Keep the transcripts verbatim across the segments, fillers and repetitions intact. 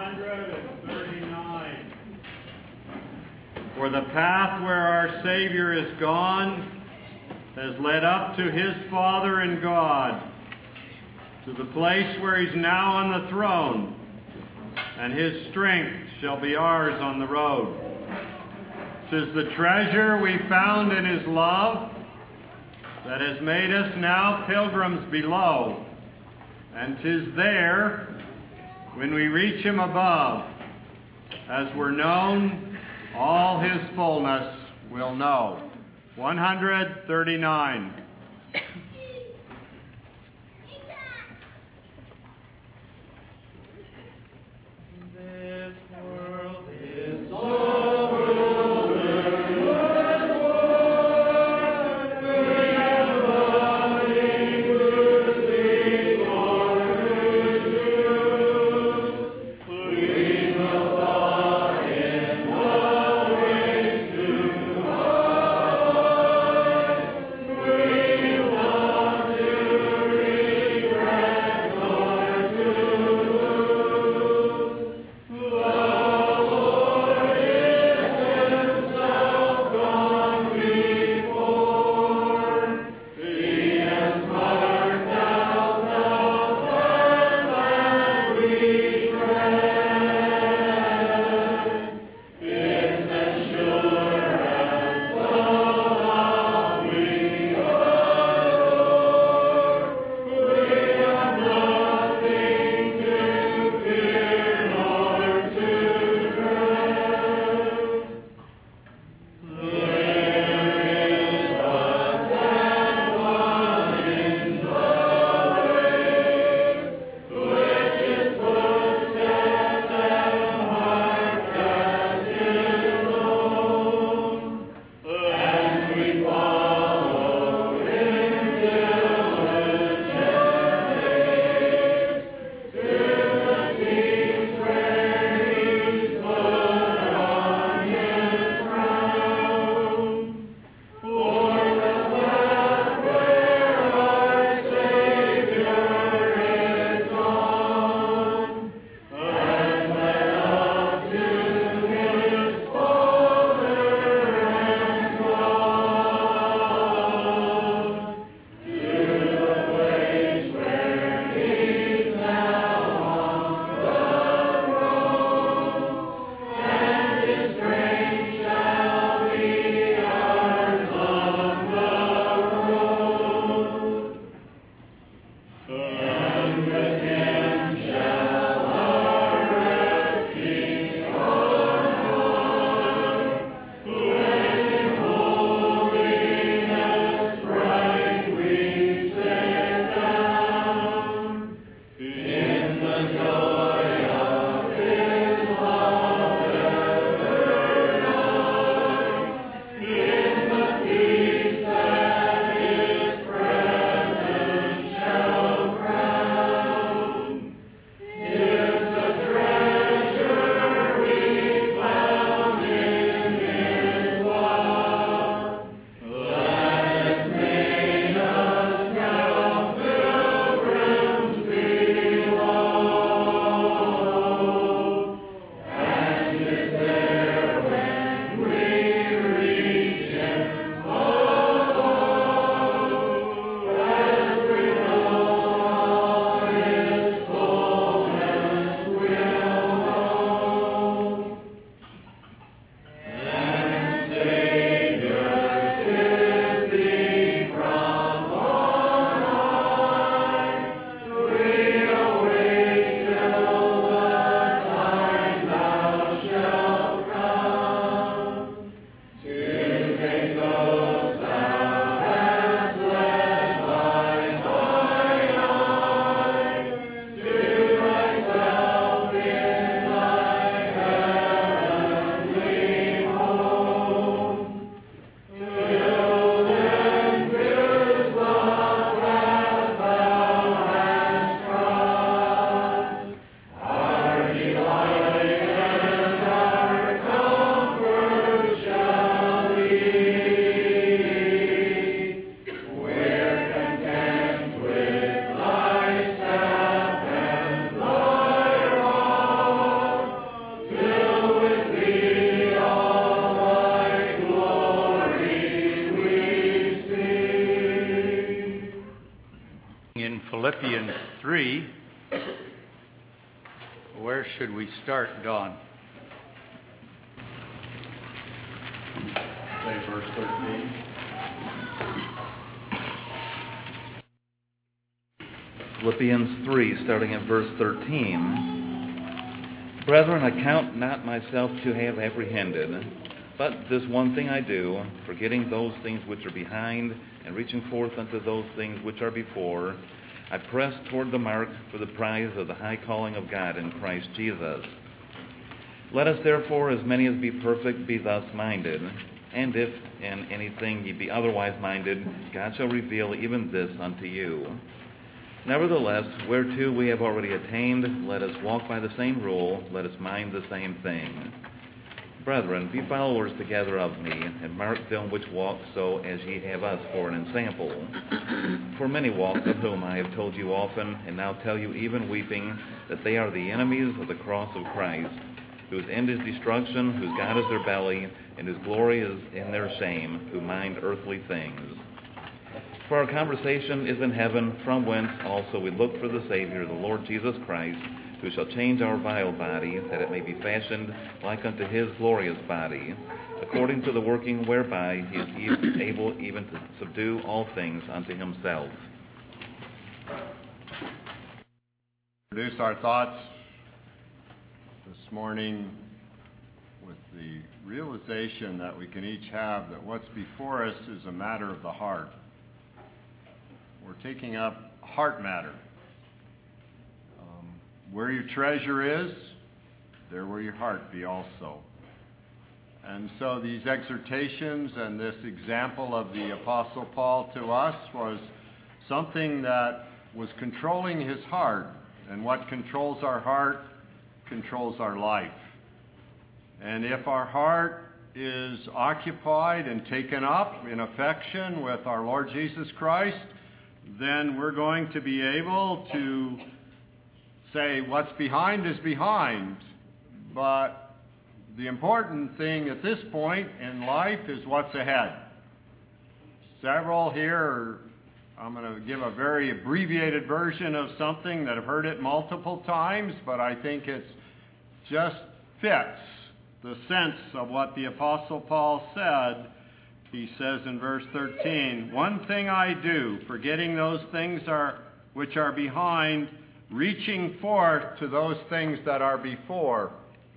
thirty-nine. For the path where our Savior is gone has led up to his Father and God, to the place where he's now on the throne, and his strength shall be ours on the road. 'Tis the treasure we found in his love that has made us now pilgrims below, and 'tis there, when we reach him above, as we're known, all his fullness will know. one hundred thirty-nine. This world is so we three. Where should we start, Dawn? Say verse thirteen. Philippians three, starting at verse thirteen. Brethren, I count not myself to have apprehended, but this one thing I do, forgetting those things which are behind, and reaching forth unto those things which are before, I press toward the mark for the prize of the high calling of God in Christ Jesus. Let us therefore, as many as be perfect, be thus minded. And if in anything ye be otherwise minded, God shall reveal even this unto you. Nevertheless, whereto we have already attained, let us walk by the same rule, let us mind the same thing. Brethren, be followers together of me, and mark them which walk so as ye have us for an ensample. For many walk, of whom I have told you often, and now tell you even weeping, that they are the enemies of the cross of Christ, whose end is destruction, whose God is their belly, and whose glory is in their shame, who mind earthly things. For our conversation is in heaven, from whence also we look for the Savior, the Lord Jesus Christ, who shall change our vile body, that it may be fashioned like unto his glorious body, according to the working whereby he is able even to subdue all things unto himself. Introduce our thoughts this morning with the realization that we can each have that what's before us is a matter of the heart. We're taking up heart matter. Um, where your treasure is, there will your heart be also. And so these exhortations and this example of the Apostle Paul to us was something that was controlling his heart. And what controls our heart controls our life. And if our heart is occupied and taken up in affection with our Lord Jesus Christ, then we're going to be able to say what's behind is behind. But the important thing at this point in life is what's ahead. Several here, I'm going to give a very abbreviated version of something that I've heard it multiple times, but I think it just fits the sense of what the Apostle Paul said. He says in verse thirteen, one thing I do, forgetting those things are which are behind, reaching forth to those things that are before.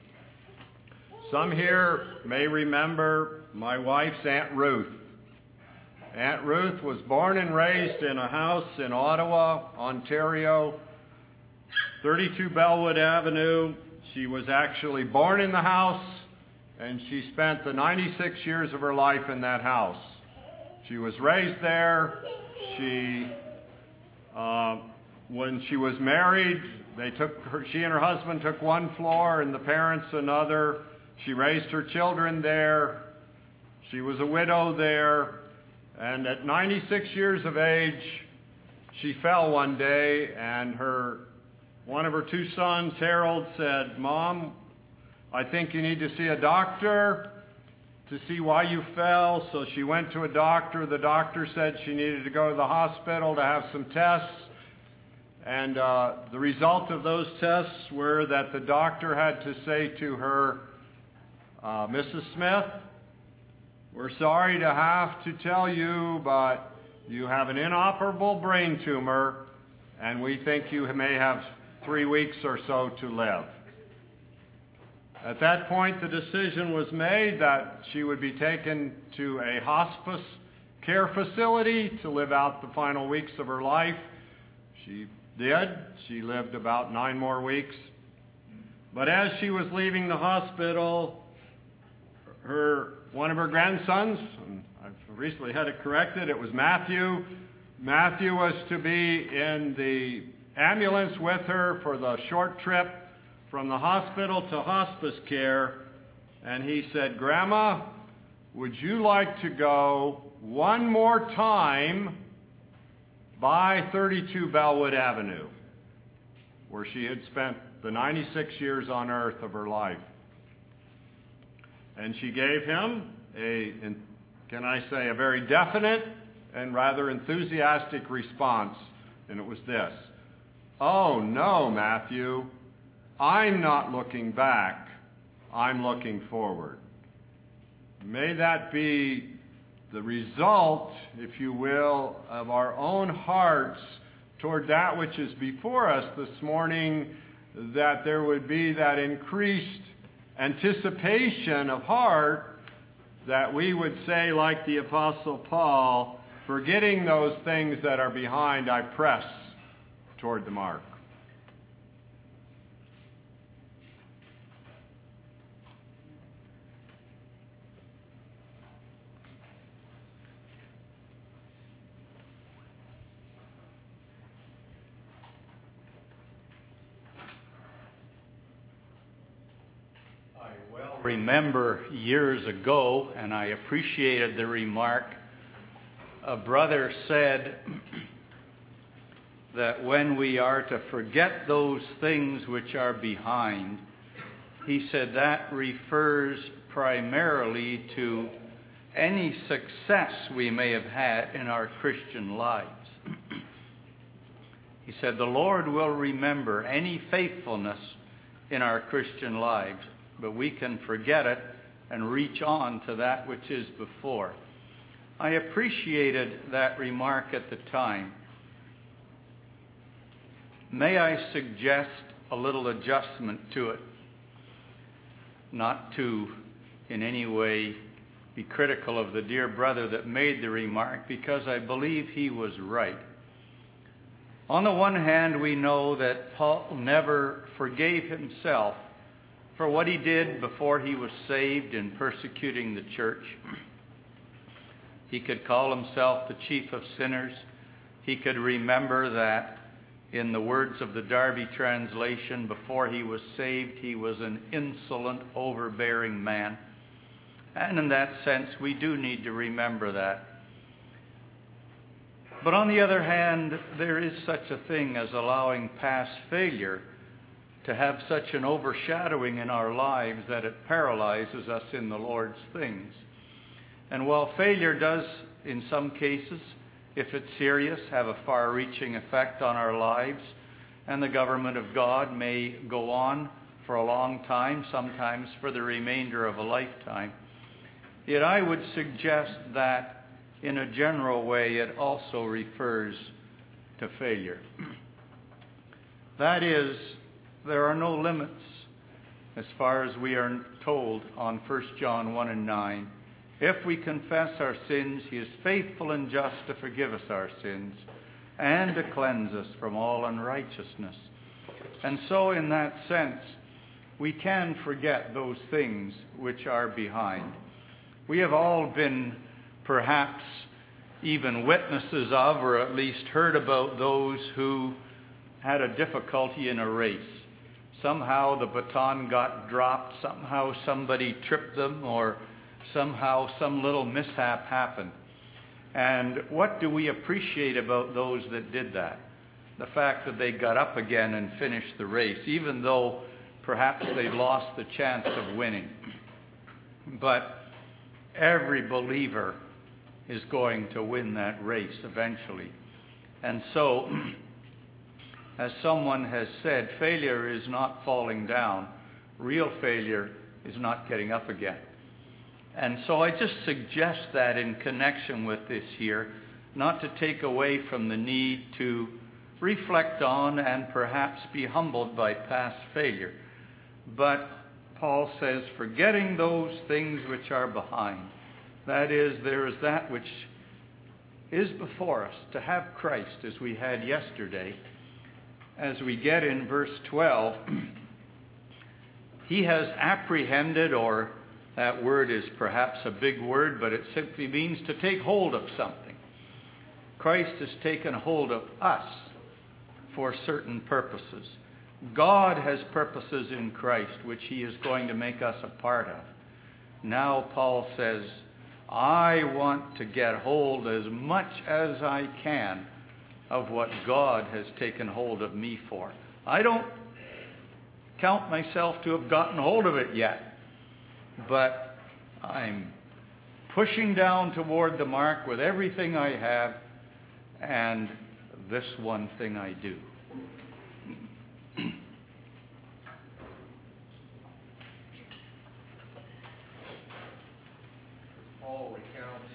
Some here may remember my wife's Aunt Ruth. Aunt Ruth was born and raised in a house in Ottawa, Ontario, thirty-two Bellwood Avenue. She was actually born in the house, and she spent the ninety-six years of her life in that house. She was raised there. She, uh, when she was married, they took her, she and her husband took one floor and the parents another. She raised her children there. She was a widow there. And at ninety-six years of age, she fell one day, and her one of her two sons, Harold, said, Mom, I think you need to see a doctor to see why you fell. So she went to a doctor. The doctor said she needed to go to the hospital to have some tests. And uh, the result of those tests were that the doctor had to say to her, uh, Missus Smith, we're sorry to have to tell you, but you have an inoperable brain tumor, and we think you may have three weeks or so to live. At that point, the decision was made that she would be taken to a hospice care facility to live out the final weeks of her life. She did. She lived about nine more weeks. But as she was leaving the hospital, her one of her grandsons, and I've recently had it corrected, it was Matthew. Matthew was to be in the ambulance with her for the short trip from the hospital to hospice care, and he said, Grandma, would you like to go one more time by thirty-two Bellwood Avenue, where she had spent the ninety-six years on earth of her life? And she gave him a, can I say, a very definite and rather enthusiastic response, and it was this: Oh, no, Matthew. I'm not looking back. I'm looking forward. May that be the result, if you will, of our own hearts toward that which is before us this morning, that there would be that increased anticipation of heart, that we would say, like the Apostle Paul, forgetting those things that are behind, I press toward the mark. Remember years ago, and I appreciated the remark, a brother said that when we are to forget those things which are behind, he said that refers primarily to any success we may have had in our Christian lives. He said the Lord will remember any faithfulness in our Christian lives, but we can forget it and reach on to that which is before. I appreciated that remark at the time. May I suggest a little adjustment to it? Not to in any way be critical of the dear brother that made the remark, because I believe he was right. On the one hand, we know that Paul never forgave himself for what he did before he was saved in persecuting the church. He could call himself the chief of sinners. He could remember that, in the words of the Darby translation, before he was saved, he was an insolent, overbearing man. And in that sense, we do need to remember that. But on the other hand, there is such a thing as allowing past failure to have such an overshadowing in our lives that it paralyzes us in the Lord's things. And while failure does, in some cases, if it's serious, have a far-reaching effect on our lives, and the government of God may go on for a long time, sometimes for the remainder of a lifetime, yet I would suggest that in a general way it also refers to failure. That is, there are no limits, as far as we are told on First John one and nine. If we confess our sins, he is faithful and just to forgive us our sins and to cleanse us from all unrighteousness. And so in that sense, we can forget those things which are behind. We have all been perhaps even witnesses of, or at least heard about, those who had a difficulty in a race. Somehow the baton got dropped, somehow somebody tripped them, or somehow some little mishap happened. And what do we appreciate about those that did that? The fact that they got up again and finished the race, even though perhaps they lost the chance of winning. But every believer is going to win that race eventually. And so, as someone has said, failure is not falling down. Real failure is not getting up again. And so I just suggest that in connection with this here, not to take away from the need to reflect on and perhaps be humbled by past failure. But Paul says, forgetting those things which are behind. That is, there is that which is before us, to have Christ as we had yesterday. As we get in verse twelve, he has apprehended, or that word is perhaps a big word, but it simply means to take hold of something. Christ has taken hold of us for certain purposes. God has purposes in Christ which he is going to make us a part of. Now Paul says, I want to get hold as much as I can of what God has taken hold of me for. I don't count myself to have gotten hold of it yet, but I'm pushing down toward the mark with everything I have, and this one thing I do. Paul recounts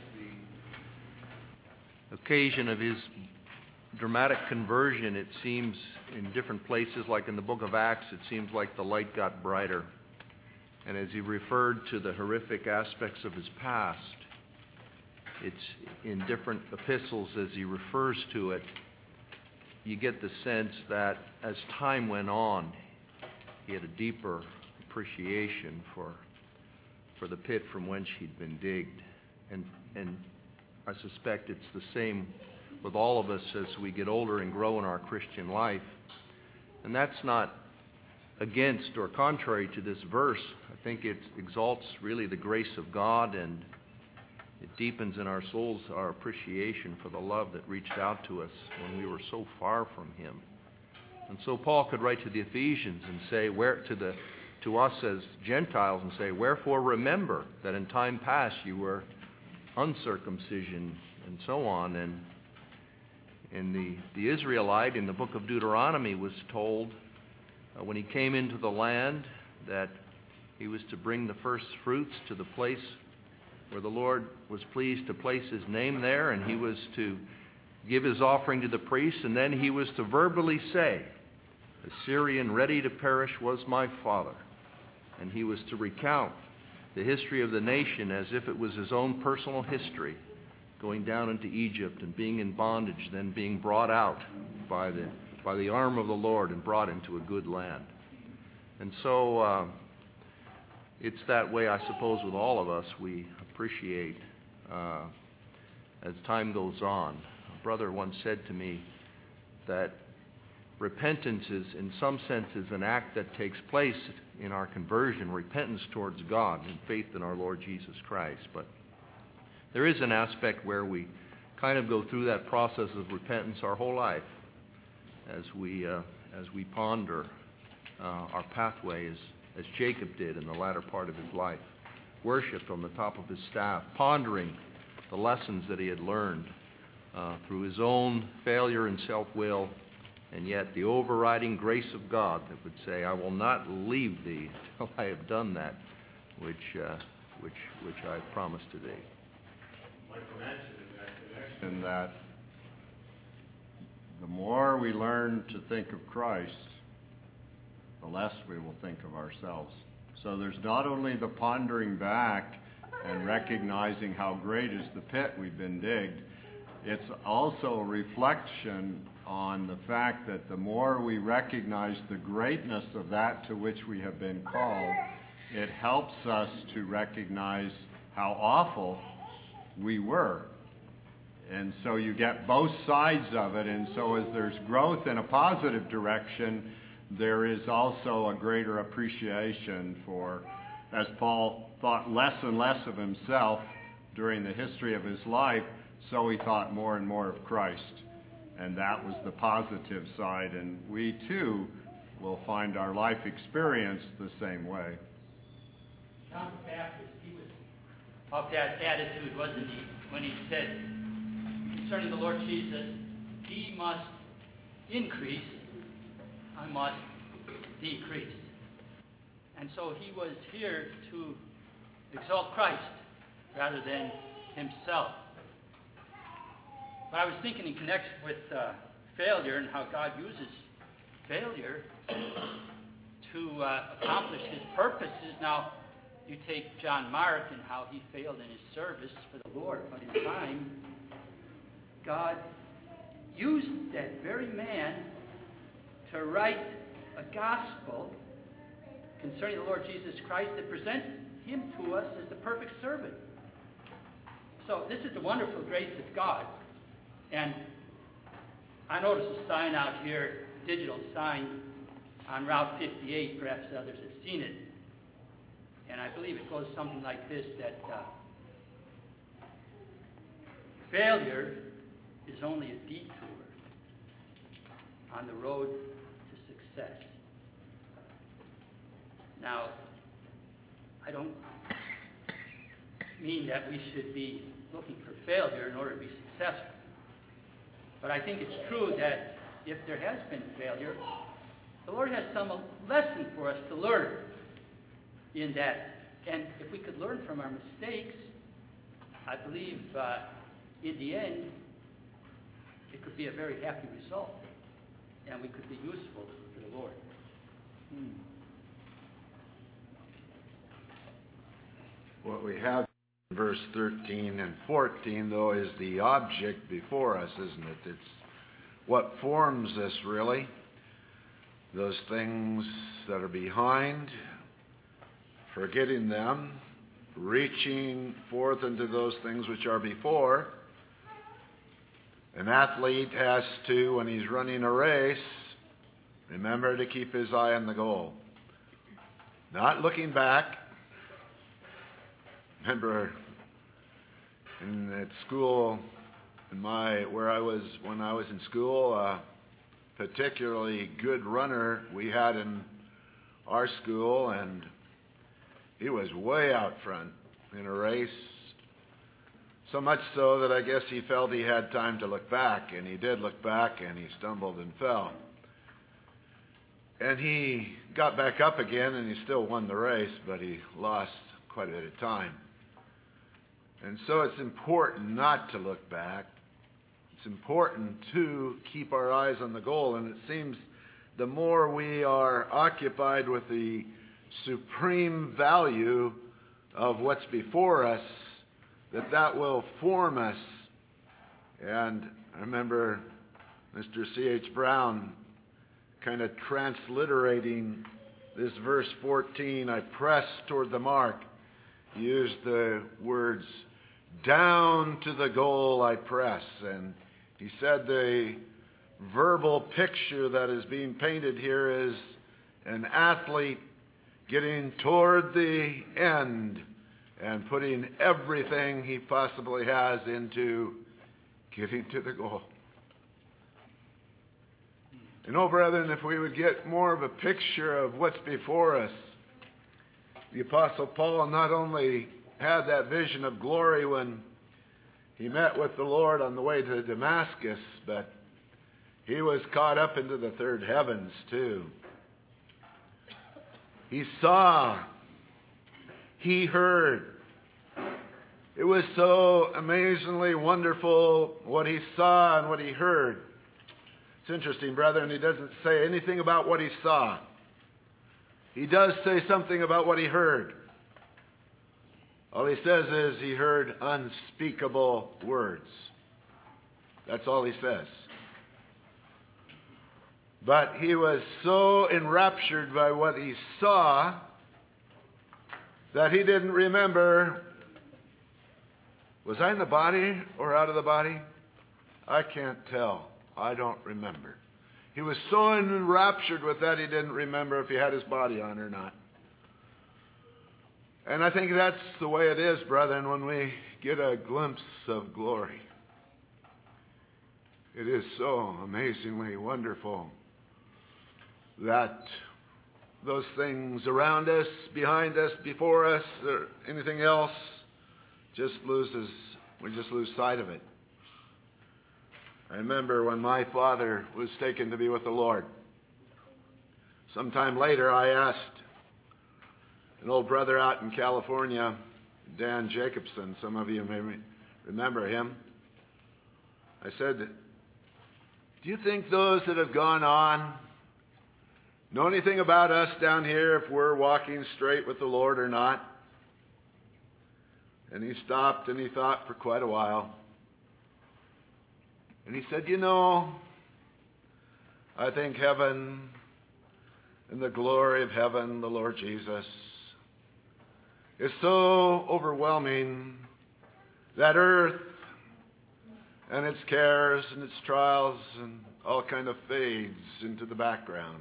the occasion of his dramatic conversion, it seems in different places, like in the book of Acts, it seems like the light got brighter. And as he referred to the horrific aspects of his past, it's in different epistles as he refers to it, you get the sense that as time went on, he had a deeper appreciation for for the pit from whence he'd been digged. And and I suspect it's the same with all of us as we get older and grow in our Christian life. And that's not against or contrary to this verse. I think it exalts really the grace of God, and it deepens in our souls our appreciation for the love that reached out to us when we were so far from him. And so Paul could write to the Ephesians and say, where to the to us as Gentiles, and say, wherefore remember that in time past you were uncircumcision, and so on. And and the, the Israelite in the book of Deuteronomy was told uh, when he came into the land that he was to bring the first fruits to the place where the Lord was pleased to place his name there, and he was to give his offering to the priests, and then he was to verbally say, "The Syrian ready to perish was my father." And he was to recount the history of the nation as if it was his own personal history, going down into Egypt and being in bondage, then being brought out by the by the arm of the Lord and brought into a good land. And so uh, it's that way, I suppose, with all of us. We appreciate uh, as time goes on. A brother once said to me that repentance is, in some senses, an act that takes place in our conversion, repentance towards God and faith in our Lord Jesus Christ. But there is an aspect where we kind of go through that process of repentance our whole life as we uh, as we ponder uh, our pathway as, as Jacob did in the latter part of his life. Worshipped on the top of his staff, pondering the lessons that he had learned uh, through his own failure and self-will, and yet the overriding grace of God that would say, "I will not leave thee till I have done that which uh, which which I promised to thee." I'd like to mention in that connection that the more we learn to think of Christ, the less we will think of ourselves. So there's not only the pondering back and recognizing how great is the pit we've been digged, it's also a reflection on the fact that the more we recognize the greatness of that to which we have been called, it helps us to recognize how awful we were. And so you get both sides of it, and so as there's growth in a positive direction, there is also a greater appreciation for, as Paul thought less and less of himself during the history of his life, so he thought more and more of Christ. And that was the positive side, and we too will find our life experience the same way. John the Baptist, he was of that attitude, wasn't he, when he said concerning the Lord Jesus, he must increase, I must decrease. And so he was here to exalt Christ rather than himself. But I was thinking in connection with uh, failure and how God uses failure to uh, accomplish his purposes. Now, you take John Mark and how he failed in his service for the Lord, but in time, God used that very man to write a gospel concerning the Lord Jesus Christ that presents him to us as the perfect servant. So this is the wonderful grace of God. And I noticed a sign out here, digital sign on Route fifty-eight. Perhaps others have seen it. And I believe it goes something like this, that uh, failure is only a detour on the road to success. Now, I don't mean that we should be looking for failure in order to be successful. But I think it's true that if there has been failure, the Lord has some lesson for us to learn in that. And if we could learn from our mistakes, I believe uh, in the end, it could be a very happy result, and we could be useful to the Lord. Hmm. What we have in verse thirteen and fourteen, though, is the object before us, isn't it? It's what forms us, really. Those things that are behind, forgetting them, reaching forth into those things which are before. An athlete has to, when he's running a race, remember to keep his eye on the goal. Not looking back. Remember in at school, in my where I was when I was in school, a particularly good runner we had in our school, and he was way out front in a race. So much so that I guess he felt he had time to look back, and he did look back, and he stumbled and fell. And he got back up again, and he still won the race, but he lost quite a bit of time. And so it's important not to look back. It's important to keep our eyes on the goal. And it seems the more we are occupied with the supreme value of what's before us, that that will form us. And I remember Mister C H Brown kind of transliterating this verse fourteen, I press toward the mark. He used the words, down to the goal I press. And he said the verbal picture that is being painted here is an athlete getting toward the end and putting everything he possibly has into getting to the goal. You know, brethren, if we would get more of a picture of what's before us, the Apostle Paul not only had that vision of glory when he met with the Lord on the way to Damascus, but he was caught up into the third heavens too. He saw, he heard. It was so amazingly wonderful what he saw and what he heard. It's interesting, brethren, he doesn't say anything about what he saw. He does say something about what he heard. All he says is he heard unspeakable words. That's all he says. But he was so enraptured by what he saw that he didn't remember, was I in the body or out of the body? I can't tell. I don't remember. He was so enraptured with that he didn't remember if he had his body on or not. And I think that's the way it is, brethren, when we get a glimpse of glory. It is so amazingly wonderful that those things around us, behind us, before us, or anything else, just loses, we just lose sight of it. I remember when my father was taken to be with the Lord. Sometime later, I asked an old brother out in California, Dan Jacobson, some of you may remember him. I said, do you think those that have gone on know anything about us down here, if we're walking straight with the Lord or not? And he stopped and he thought for quite a while. And he said, you know, I think heaven and the glory of heaven, the Lord Jesus, is so overwhelming that earth and its cares and its trials and all kind of fades into the background.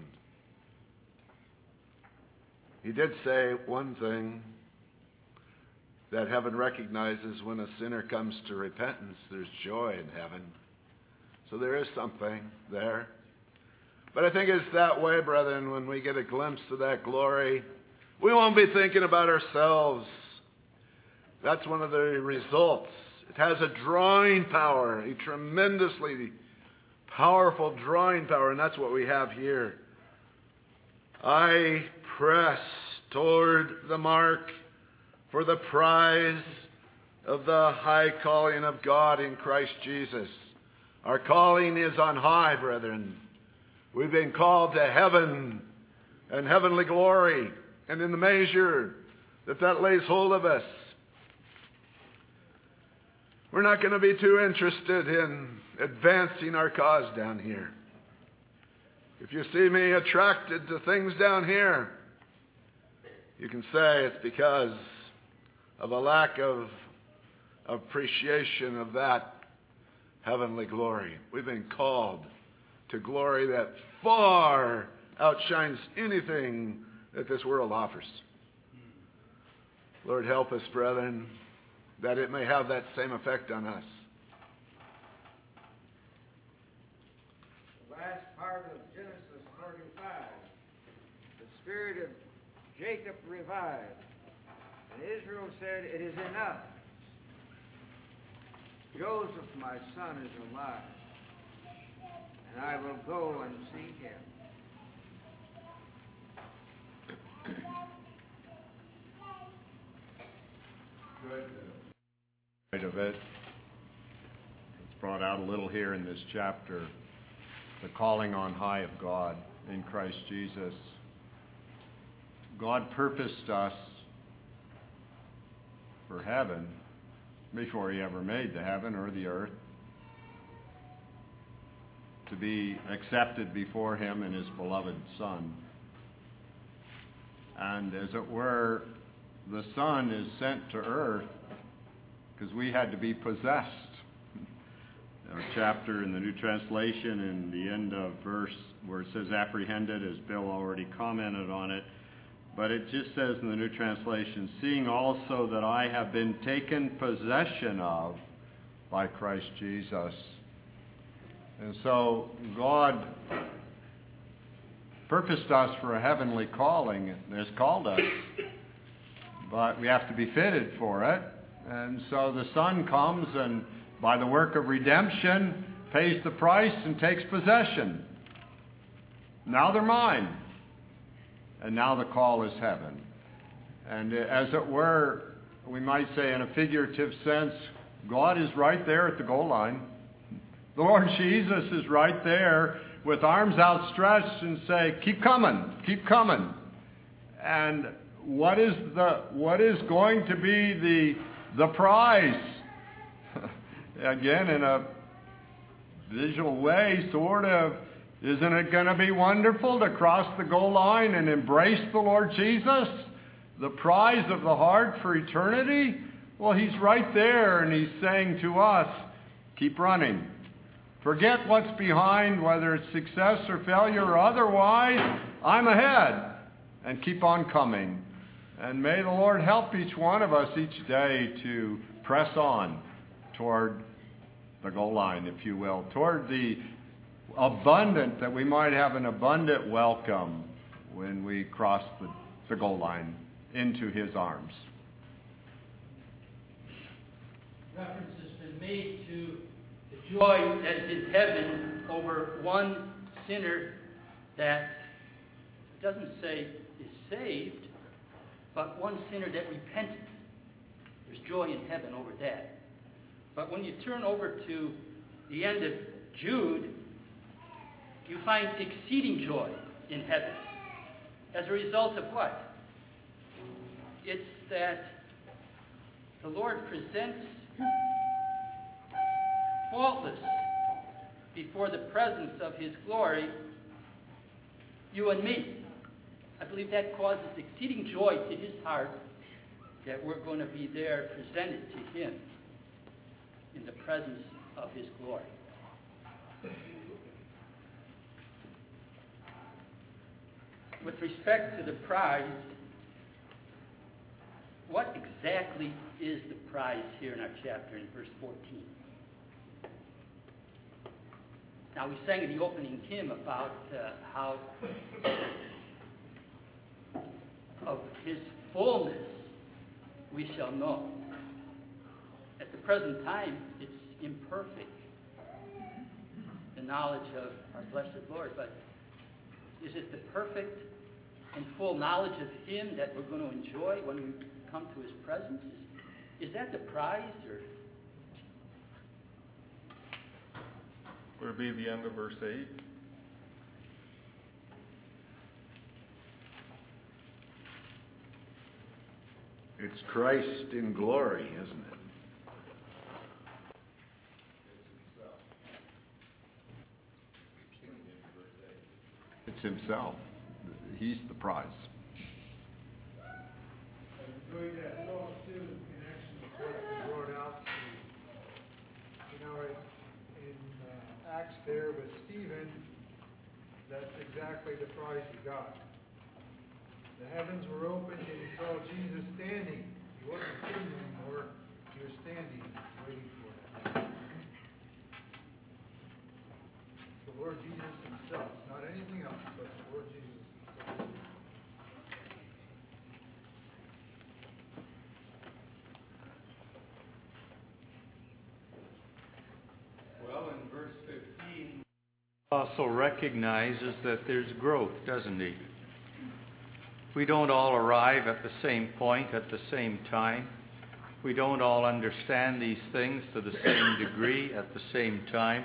He did say one thing, that heaven recognizes when a sinner comes to repentance, there's joy in heaven. So there is something there. But I think it's that way, brethren, when we get a glimpse of that glory, we won't be thinking about ourselves. That's one of the results. It has a drawing power, a tremendously powerful drawing power, and that's what we have here. I press toward the mark for the prize of the high calling of God in Christ Jesus. Our calling is on high, brethren. We've been called to heaven and heavenly glory, and in the measure that that lays hold of us, we're not going to be too interested in advancing our cause down here. If you see me attracted to things down here, you can say it's because of a lack of appreciation of that heavenly glory. We've been called to glory that far outshines anything that this world offers. Lord, help us, brethren, that it may have that same effect on us. The last part of Genesis thirty-five, the spirit of Jacob revived, and Israel said, "It is enough. Joseph, my son, is alive, and I will go and see him." Good. Of it. It's brought out a little here in this chapter. The calling on high of God in Christ Jesus. God purposed us for heaven before he ever made the heaven or the earth, to be accepted before him and his beloved Son. And as it were, the Son is sent to earth because we had to be possessed. Our chapter in the New Translation, in the end of verse where it says apprehended, as Bill already commented on it, but it just says in the New Translation, seeing also that I have been taken possession of by Christ Jesus. And so God purposed us for a heavenly calling and has called us, but we have to be fitted for it. And so the Son comes and by the work of redemption pays the price and takes possession. Now they're mine. And now the call is heaven. And as it were, we might say in a figurative sense, God is right there at the goal line. The Lord Jesus is right there with arms outstretched and say, keep coming, keep coming. And what is the what is going to be the the prize? Again, in a visual way, sort of, isn't it going to be wonderful to cross the goal line and embrace the Lord Jesus? The prize of the heart for eternity? Well, he's right there, and he's saying to us, keep running. Forget what's behind, whether it's success or failure or otherwise. I'm ahead, and keep on coming. And may the Lord help each one of us each day to press on toward the goal line, if you will, toward the abundant, that we might have an abundant welcome when we cross the, the goal line into his arms. Reference has been made to the joy that is in heaven over one sinner that doesn't say is saved, but one sinner that repented. There's joy in heaven over that. But when you turn over to the end of Jude, you find exceeding joy in heaven. As a result of what? It's that the Lord presents faultless before the presence of his glory you and me. I believe that causes exceeding joy to his heart that we're going to be there presented to him in the presence of his glory. With respect to the prize, what exactly is the prize here in our chapter in verse fourteen? Now, we sang in the opening hymn about uh, how of his fullness we shall know. At the present time, it's imperfect, the knowledge of our blessed Lord, but is it the perfect and full knowledge of him that we're going to enjoy when we come to his presence? is that the prize, or? Would it be the end of verse eight? It's Christ in glory, isn't it? It's himself. He's the prize. I'm doing that thought too in connection with what you brought out. You know, in, in uh, Acts there with Stephen, that's exactly the prize he got. The heavens were opened and he saw Jesus standing. He wasn't sitting anymore. He was standing, waiting for him. It's the Lord Jesus himself, not anything else, but the Lord Jesus himself. Well, in verse fifteen, the apostle recognizes that there's growth, doesn't he? We don't all arrive at the same point at the same time. We don't all understand these things to the same degree at the same time.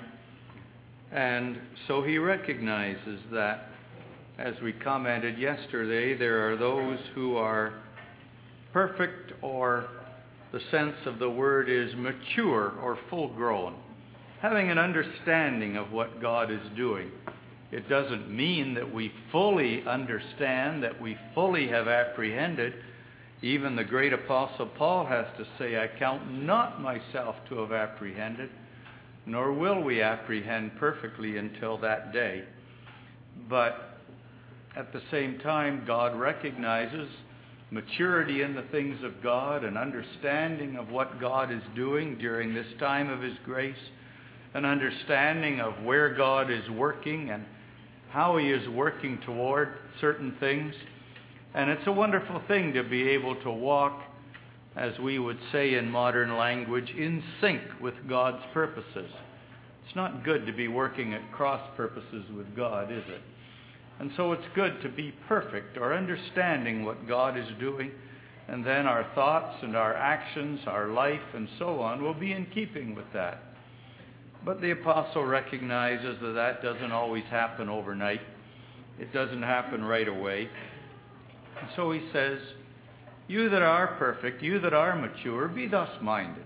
And so he recognizes that, as we commented yesterday, there are those who are perfect, or the sense of the word is mature or full grown, having an understanding of what God is doing. It doesn't mean that we fully understand, that we fully have apprehended. Even the great apostle Paul has to say, I count not myself to have apprehended, nor will we apprehend perfectly until that day. But at the same time, God recognizes maturity in the things of God, an understanding of what God is doing during this time of His grace, an understanding of where God is working and how He is working toward certain things. And it's a wonderful thing to be able to walk, as we would say in modern language, in sync with God's purposes. It's not good to be working at cross purposes with God, is it? And so it's good to be perfect, or understanding what God is doing, and then our thoughts and our actions, our life and so on will be in keeping with that. But the apostle recognizes that that doesn't always happen overnight. It doesn't happen right away. And so he says, you that are perfect, you that are mature, be thus minded.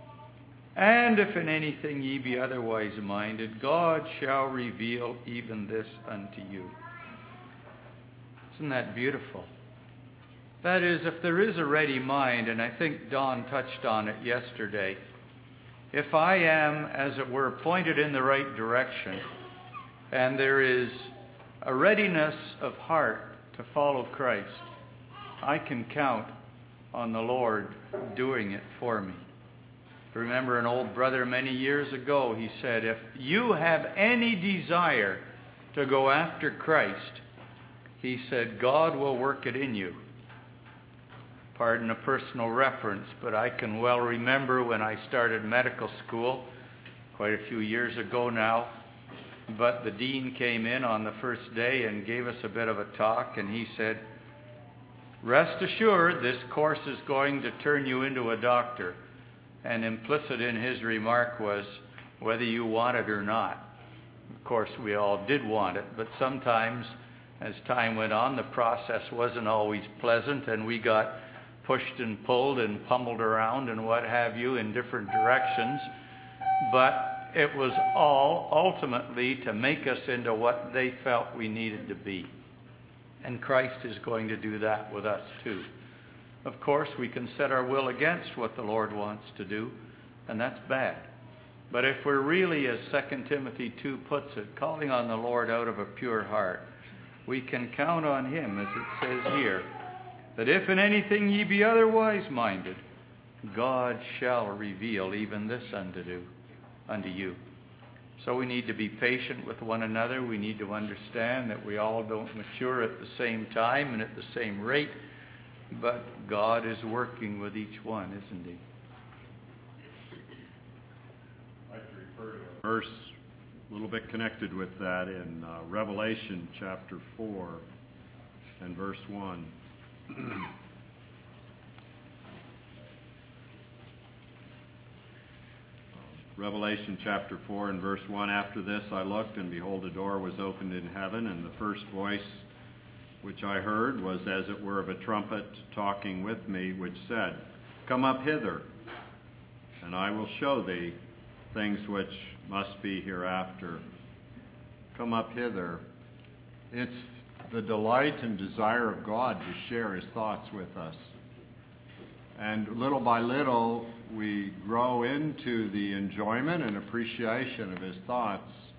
And if in anything ye be otherwise minded, God shall reveal even this unto you. Isn't that beautiful? That is, if there is a ready mind, and I think Don touched on it yesterday, if I am, as it were, pointed in the right direction, and there is a readiness of heart to follow Christ, I can count on the Lord doing it for me. I remember an old brother many years ago, he said, if you have any desire to go after Christ, he said, God will work it in you. Pardon a personal reference, but I can well remember when I started medical school, quite a few years ago now, but the dean came in on the first day and gave us a bit of a talk, and he said, rest assured, this course is going to turn you into a doctor. And implicit in his remark was whether you want it or not. Of course, we all did want it, but sometimes as time went on, the process wasn't always pleasant, and we got pushed and pulled and pummeled around and what have you in different directions. But it was all ultimately to make us into what they felt we needed to be. And Christ is going to do that with us too. Of course, we can set our will against what the Lord wants to do, and that's bad. But if we're really, as Second Timothy two puts it, calling on the Lord out of a pure heart, we can count on Him, as it says here, that if in anything ye be otherwise minded, God shall reveal even this unto you. Unto you. So we need to be patient with one another. We need to understand that we all don't mature at the same time and at the same rate, but God is working with each one, isn't He? I'd like to refer to a verse a little bit connected with that in uh, Revelation chapter four and verse one. Revelation chapter four and verse one, after this I looked, and behold, a door was opened in heaven, and the first voice which I heard was as it were of a trumpet talking with me, which said, Come up hither, and I will show thee things which must be hereafter. Come up hither. It's the delight and desire of God to share his thoughts with us. And little by little, we grow into the enjoyment and appreciation of his thoughts.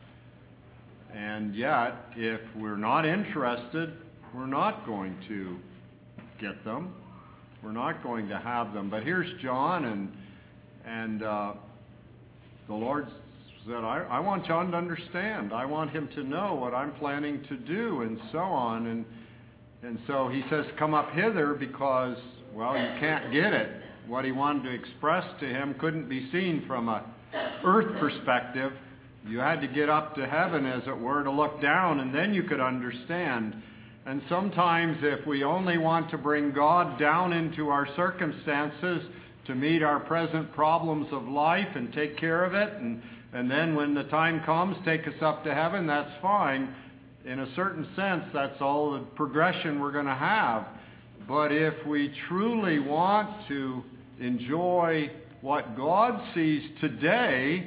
And yet, if we're not interested, we're not going to get them. We're not going to have them. But here's John, and and uh, the Lord said, I, I want John to understand. I want him to know what I'm planning to do, and so on. And and so he says, come up hither, because, well, you can't get it. What he wanted to express to him couldn't be seen from a earth perspective. You had to get up to heaven, as it were, to look down, and then you could understand. And sometimes if we only want to bring God down into our circumstances to meet our present problems of life and take care of it, and, and then when the time comes, take us up to heaven, that's fine. In a certain sense, that's all the progression we're going to have. But if we truly want to enjoy what God sees today,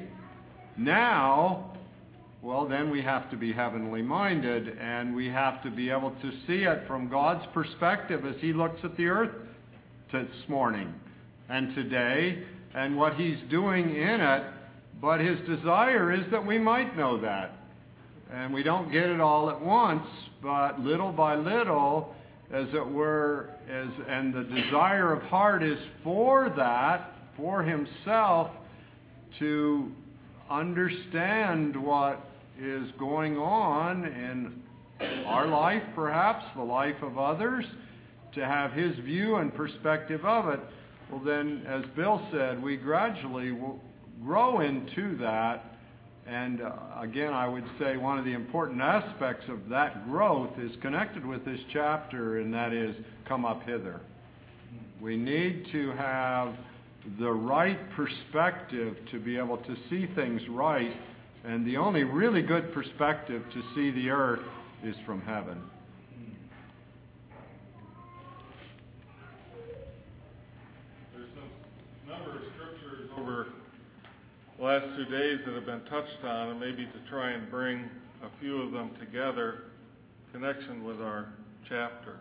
now, well, then we have to be heavenly minded, and we have to be able to see it from God's perspective as he looks at the earth this morning and today and what he's doing in it. But his desire is that we might know that. And we don't get it all at once, but little by little, as it were, as and the desire of heart is for that, for himself, to understand what is going on in our life, perhaps, the life of others, to have his view and perspective of it. Well, then, as Bill said, we gradually will grow into that. And uh, again, I would say one of the important aspects of that growth is connected with this chapter, and that is, come up hither. We need to have the right perspective to be able to see things right, and the only really good perspective to see the earth is from heaven. There's a number of scriptures over the last two days that have been touched on, and maybe to try and bring a few of them together in connection with our chapter.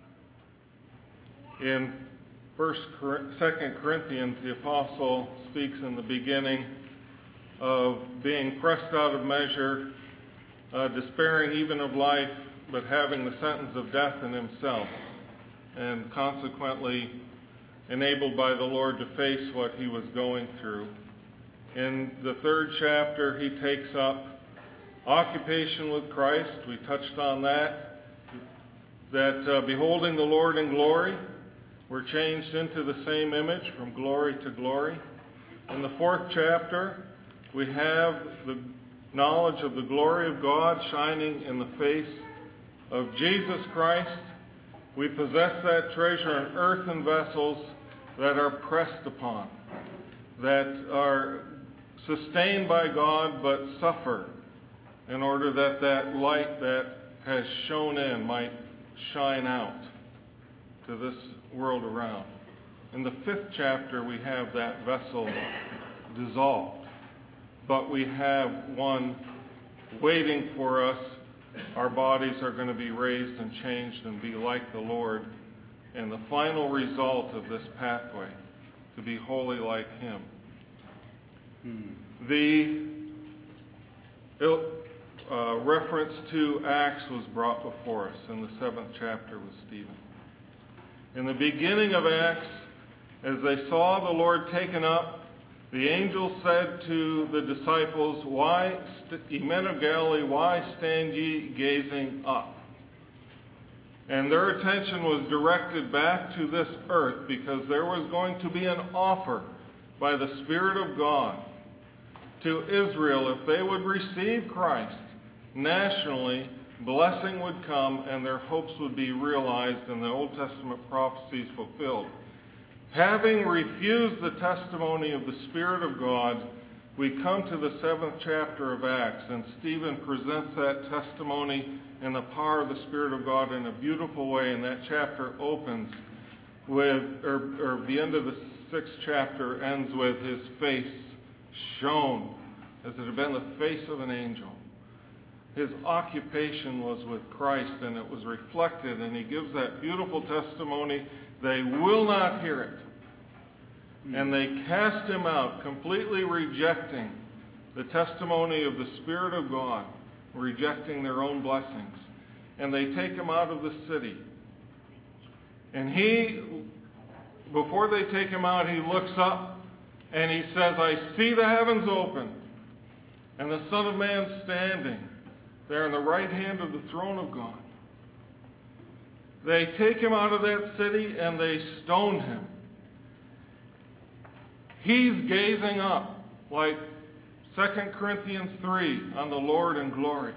In First, Second Corinthians, the apostle speaks in the beginning of being pressed out of measure, uh, despairing even of life, but having the sentence of death in himself, and consequently enabled by the Lord to face what he was going through. In the third chapter, he takes up occupation with Christ. We touched on that, that uh, beholding the Lord in glory, we're changed into the same image from glory to glory. In the fourth chapter, we have the knowledge of the glory of God shining in the face of Jesus Christ. We possess that treasure in earthen vessels that are pressed upon, that are sustained by God but suffer in order that that light that has shone in might shine out to this world around. In the fifth chapter, we have that vessel dissolved, but we have one waiting for us. Our bodies are going to be raised and changed and be like the Lord, and the final result of this pathway, to be holy like him. Hmm. The uh, reference to Acts was brought before us in the seventh chapter with Stephen. In the beginning of Acts, as they saw the Lord taken up, the angel said to the disciples, "Why, st- ye men of Galilee, why stand ye gazing up?" And their attention was directed back to this earth, because there was going to be an offer by the Spirit of God to Israel. If they would receive Christ nationally, blessing would come and their hopes would be realized and the Old Testament prophecies fulfilled. Having refused the testimony of the Spirit of God, we come to the seventh chapter of Acts, and Stephen presents that testimony in the power of the Spirit of God in a beautiful way, and that chapter opens with, or, or the end of the sixth chapter ends with his face shone as it had been the face of an angel. His occupation was with Christ, and it was reflected, and he gives that beautiful testimony. They will not hear it. And they cast him out, completely rejecting the testimony of the Spirit of God, rejecting their own blessings. And they take him out of the city. And he, before they take him out, he looks up and he says, I see the heavens open and the Son of Man standing there in the right hand of the throne of God. They take him out of that city and they stone him. He's gazing up like Second Corinthians three on the Lord in glory.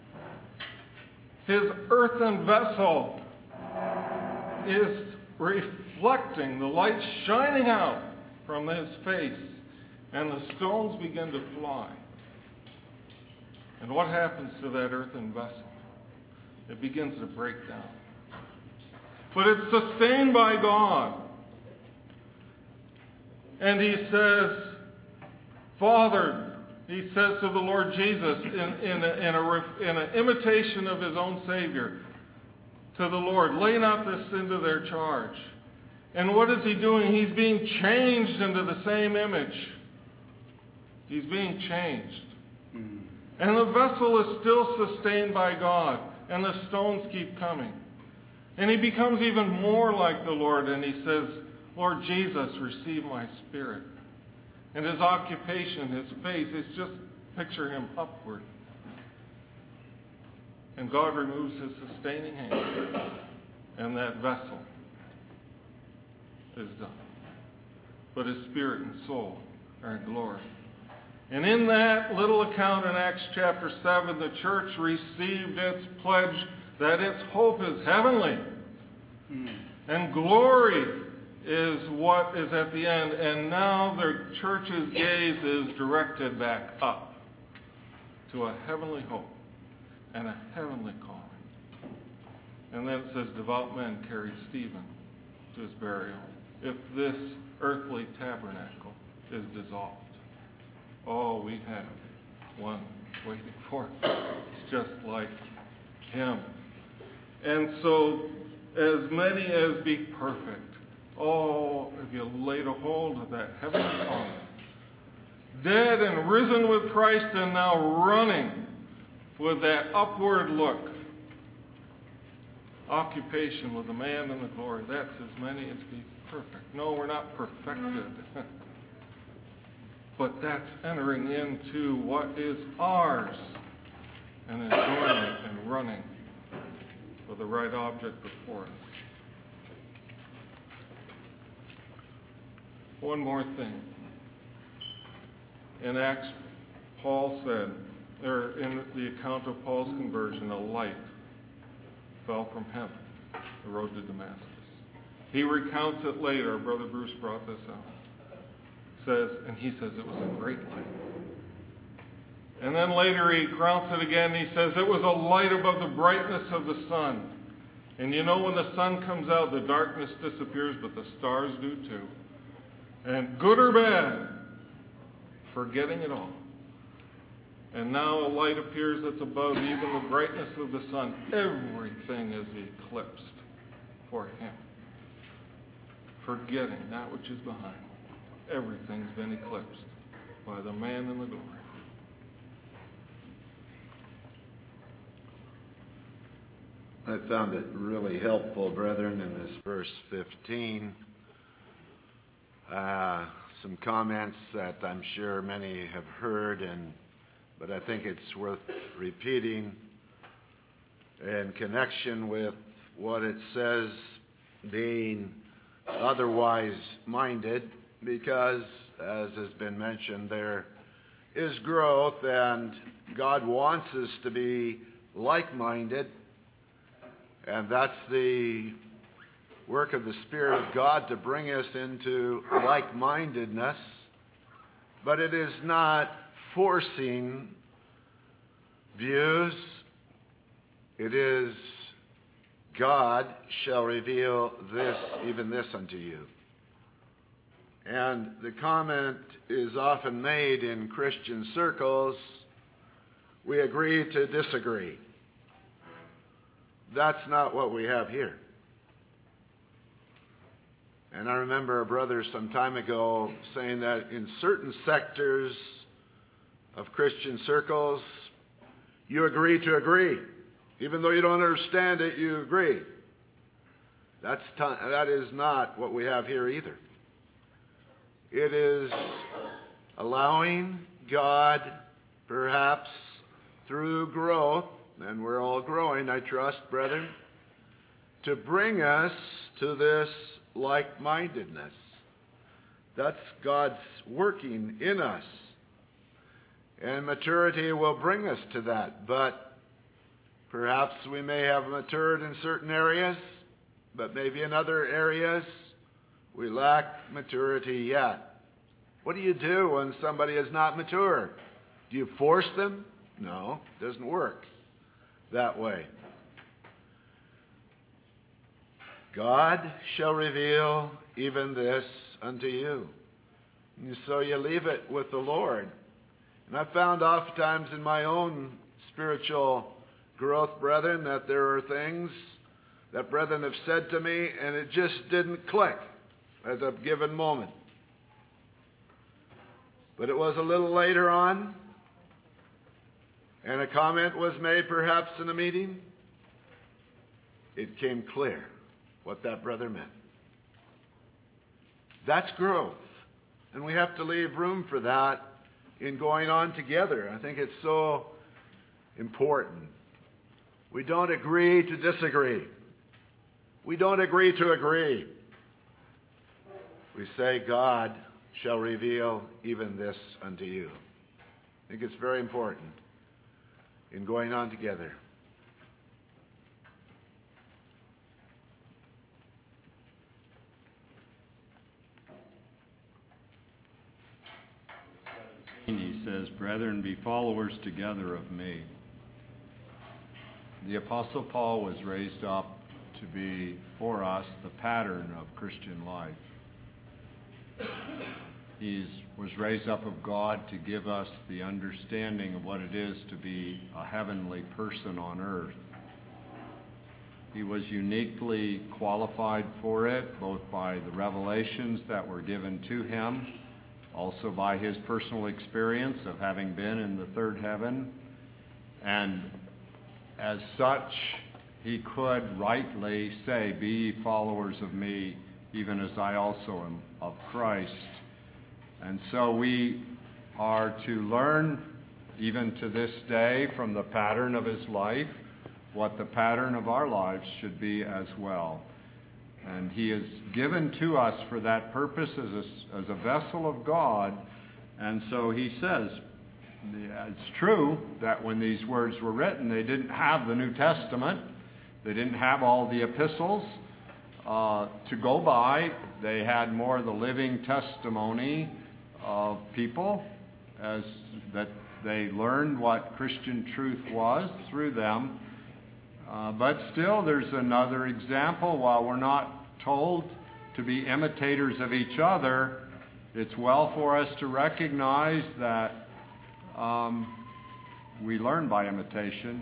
His earthen vessel is reflecting, the light shining out from his face, and the stones begin to fly. And what happens to that earthen vessel? It begins to break down. But it's sustained by God. And he says, Father, he says to the Lord Jesus in, in, a, in, a, in an imitation of his own Savior, to the Lord, lay not this into their charge. And what is he doing? He's being changed into the same image. He's being changed. Mm. And the vessel is still sustained by God, and the stones keep coming. And he becomes even more like the Lord, and he says, Lord Jesus, receive my spirit. And his occupation, his face, is just picture him upward. And God removes his sustaining hand, and that vessel is done. But his spirit and soul are in glory. And in that little account in Acts chapter seven, the church received its pledge that its hope is heavenly. Mm. And glory is what is at the end. And now the church's gaze is directed back up to a heavenly hope and a heavenly calling. And then it says, devout men carried Stephen to his burial. If this earthly tabernacle is dissolved, oh, we have one waiting for us. It's just like him. And so, as many as be perfect, oh, if you laid a hold of that heavenly calling, dead and risen with Christ and now running with that upward look, occupation with the man in the glory, that's as many as be perfect. No, we're not perfected. But that's entering into what is ours and enjoying it and running with the right object before us. One more thing. In Acts, Paul said, or in the account of Paul's conversion, a light fell from heaven, the road to Damascus. He recounts it later. Brother Bruce brought this out. Says, and he says it was a great light. And then later he recounts it again. He says it was a light above the brightness of the sun. And you know when the sun comes out, the darkness disappears, but the stars do too. And good or bad, forgetting it all. And now a light appears that's above even the brightness of the sun. Everything is eclipsed for him. Forgetting that which is behind. Everything's been eclipsed by the man in the glory. I found it really helpful, brethren, in this verse fifteen. Uh, some comments that I'm sure many have heard, and but I think it's worth repeating in connection with what it says being otherwise minded, because, as has been mentioned, there is growth, and God wants us to be like-minded, and that's the work of the Spirit of God to bring us into like-mindedness. but it is not forcing views. It is, God shall reveal this, even this unto you. And the comment is often made in Christian circles, we agree to disagree. That's not what we have here. And I remember a brother some time ago saying that in certain sectors of Christian circles, you agree to agree. Even though you don't understand it, you agree. That's t- that is not what we have here either. It is allowing God, perhaps through growth, and we're all growing, I trust, brethren, to bring us to this like-mindedness. That's God's working in us. And maturity will bring us to that. But perhaps we may have matured in certain areas, but maybe in other areas we lack maturity yet. What do you do when somebody is not mature? Do you force them? No, it doesn't work that way. God shall reveal even this unto you. And so you leave it with the Lord. And I've found oftentimes in my own spiritual growth, brethren, that there are things that brethren have said to me and it just didn't click at a given moment. But it was a little later on, and a comment was made perhaps in a meeting. It came clear what that brother meant. That's growth. And we have to leave room for that in going on together. I think it's so important. We don't agree to disagree. We don't agree to agree. We say, God shall reveal even this unto you. I think it's very important in going on together. He says, "Brethren, be followers together of me." The Apostle Paul was raised up to be, for us, the pattern of Christian life. He was raised up of God to give us the understanding of what it is to be a heavenly person on earth. He was uniquely qualified for it, both by the revelations that were given to him, also by his personal experience of having been in the third heaven. And as such, he could rightly say, "Be ye followers of me, even as I also am of Christ." And so we are to learn, even to this day, from the pattern of his life, what the pattern of our lives should be as well. And he is given to us for that purpose as a, as a vessel of God. And so he says, it's true that when these words were written, they didn't have the New Testament. They didn't have all the epistles uh, to go by. They had more the living testimony of people as that they learned what Christian truth was through them. Uh, but still, there's another example. While we're not told to be imitators of each other, it's well for us to recognize that um, we learn by imitation.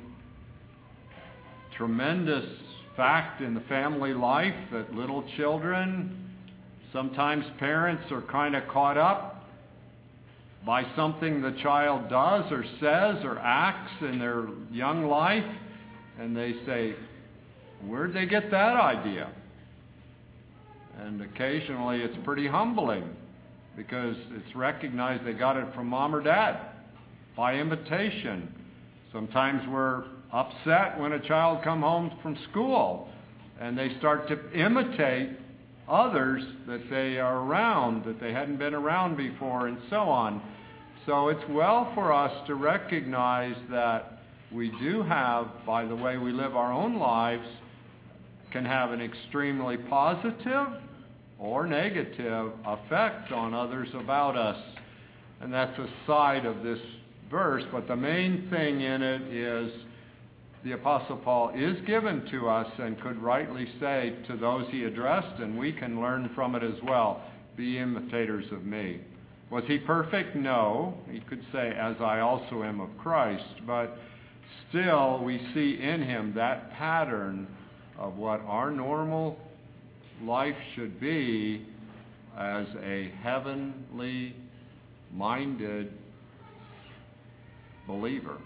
Tremendous fact in the family life that little children, sometimes parents are kind of caught up by something the child does or says or acts in their young life, and they say, "Where'd they get that idea?" And occasionally it's pretty humbling because it's recognized they got it from mom or dad by imitation. Sometimes we're upset when a child comes home from school and they start to imitate others that they are around, that they hadn't been around before, and so on. So it's well for us to recognize that we do have, by the way we live our own lives, can have an extremely positive or negative effect on others about us. And that's a side of this verse, but the main thing in it is the Apostle Paul is given to us and could rightly say to those he addressed, and we can learn from it as well, be imitators of me. Was he perfect? No. He could say, as I also am of Christ. But still, we see in him that pattern of what our normal life should be as a heavenly minded believer.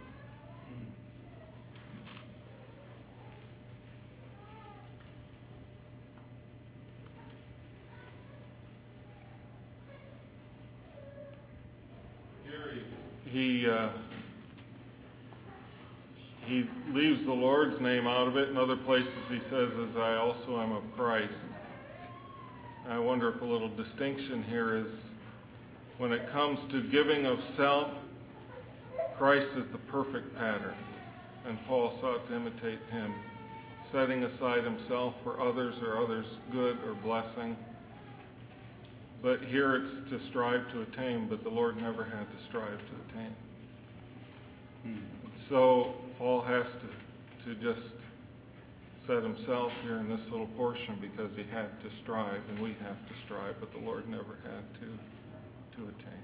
He uh, he leaves the Lord's name out of it. In other places he says, as I also am of Christ. I wonder if a little distinction here is when it comes to giving of self, Christ is the perfect pattern, and Paul sought to imitate him, setting aside himself for others or others' good or blessing. But here it's to strive to attain, but the Lord never had to strive to attain. Hmm. So Paul has to, to just set himself here in this little portion because he had to strive, and we have to strive, but the Lord never had to, to attain.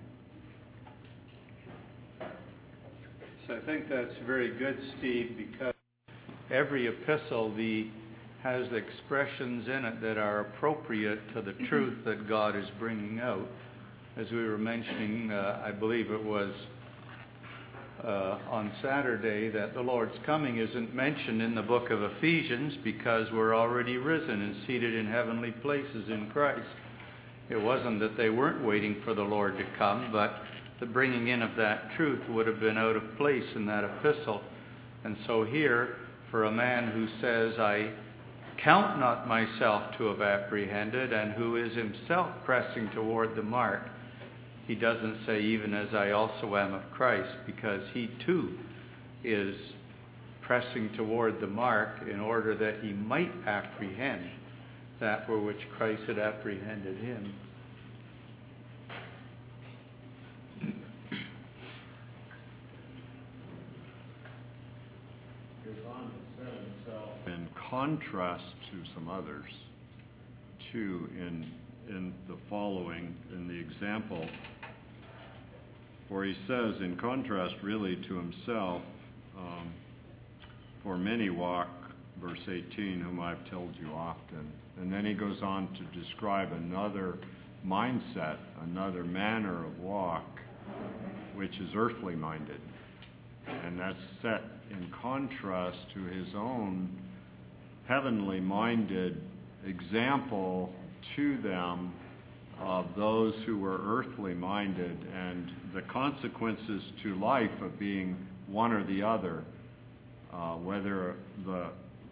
So I think that's very good, Steve, because every epistle the has expressions in it that are appropriate to the truth that God is bringing out. As we were mentioning, uh, I believe it was uh, on Saturday, that the Lord's coming isn't mentioned in the book of Ephesians because we're already risen and seated in heavenly places in Christ. It wasn't that they weren't waiting for the Lord to come, but the bringing in of that truth would have been out of place in that epistle. And so here, for a man who says, I count not myself to have apprehended, and who is himself pressing toward the mark, he doesn't say, even as I also am of Christ, because he too is pressing toward the mark in order that he might apprehend that for which Christ had apprehended him. In contrast to some others, too, in in the following, in the example, for he says, in contrast really to himself, um, for many walk, verse eighteen, whom I've told you often. And then he goes on to describe another mindset, another manner of walk, which is earthly minded. And that's set in contrast to his own heavenly minded example to them of those who were earthly minded, and the consequences to life of being one or the other, uh, whether the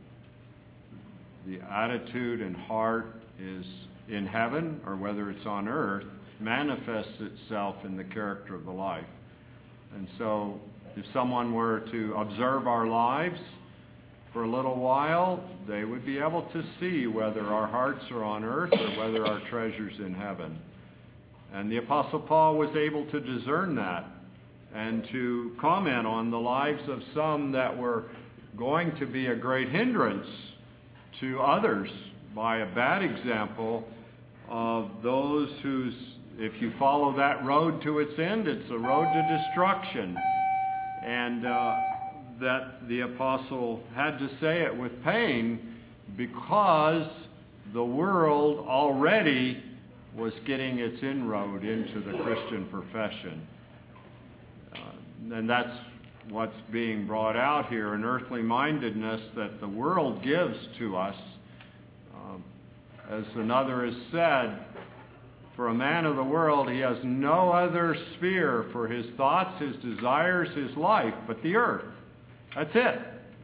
the attitude and heart is in heaven or whether it's on earth, manifests itself in the character of the life. And so if someone were to observe our lives for a little while, they would be able to see whether our hearts are on earth or whether our treasure's in heaven. And the Apostle Paul was able to discern that and to comment on the lives of some that were going to be a great hindrance to others by a bad example of those whose, if you follow that road to its end, it's a road to destruction. And uh, that the apostle had to say it with pain because the world already was getting its inroad into the Christian profession. Uh, and that's what's being brought out here, an earthly mindedness that the world gives to us. Um, as another has said, for a man of the world, he has no other sphere for his thoughts, his desires, his life, but the earth. That's it.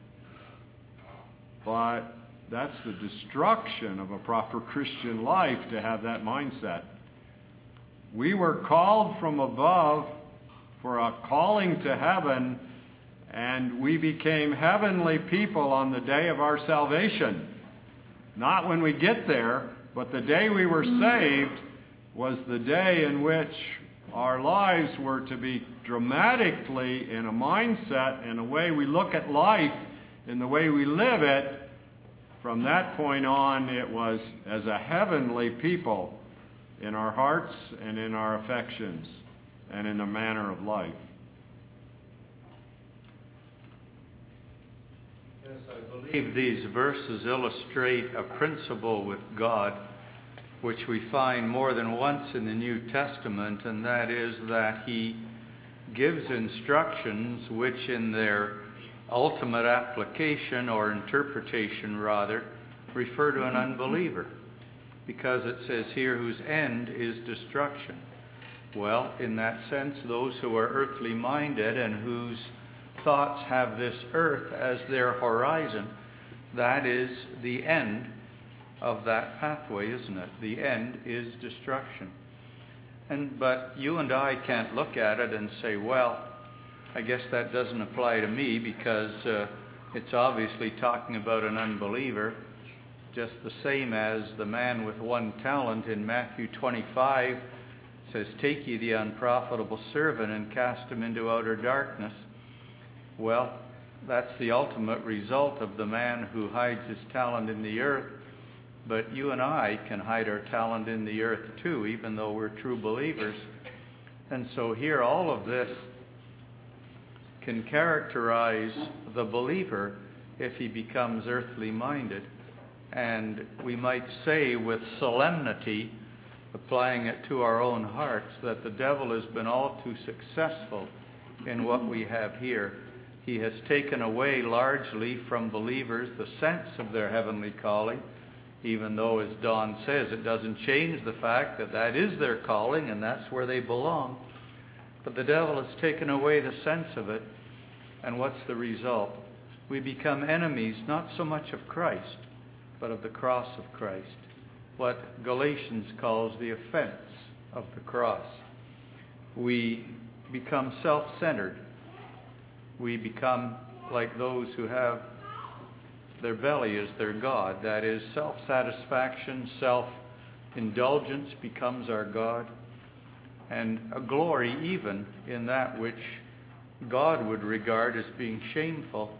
But that's the destruction of a proper Christian life, to have that mindset. We were called from above for a calling to heaven, and we became heavenly people on the day of our salvation. Not when we get there, but the day we were saved was the day in which our lives were to be dramatically in a mindset and a way we look at life and the way we live it. From that point on, it was as a heavenly people in our hearts and in our affections and in the manner of life. Yes, I believe these verses illustrate a principle with God which we find more than once in the New Testament, and that is that He gives instructions which in their ultimate application, or interpretation rather, refer to an unbeliever, because it says here, whose end is destruction. Well, in that sense, those who are earthly minded and whose thoughts have this earth as their horizon, that is the end of that pathway, isn't it? The end is destruction. And but you and I can't look at it and say, well, I guess that doesn't apply to me, because uh, it's obviously talking about an unbeliever, just the same as the man with one talent in Matthew twenty-five says, take ye the unprofitable servant and cast him into outer darkness. Well, that's the ultimate result of the man who hides his talent in the earth. But you and I can hide our talent in the earth too, even though we're true believers. And so here all of this can characterize the believer if he becomes earthly minded. And we might say with solemnity, applying it to our own hearts, that the devil has been all too successful in what we have here. He has taken away largely from believers the sense of their heavenly calling, even though, as Don says, it doesn't change the fact that that is their calling and that's where they belong. But the devil has taken away the sense of it. And what's the result? We become enemies not so much of Christ, but of the cross of Christ. What Galatians calls the offense of the cross. We become self-centered. We become like those who have their belly as their God. That is, self-satisfaction, self-indulgence becomes our God. And a glory even in that which God would regard as being shameful.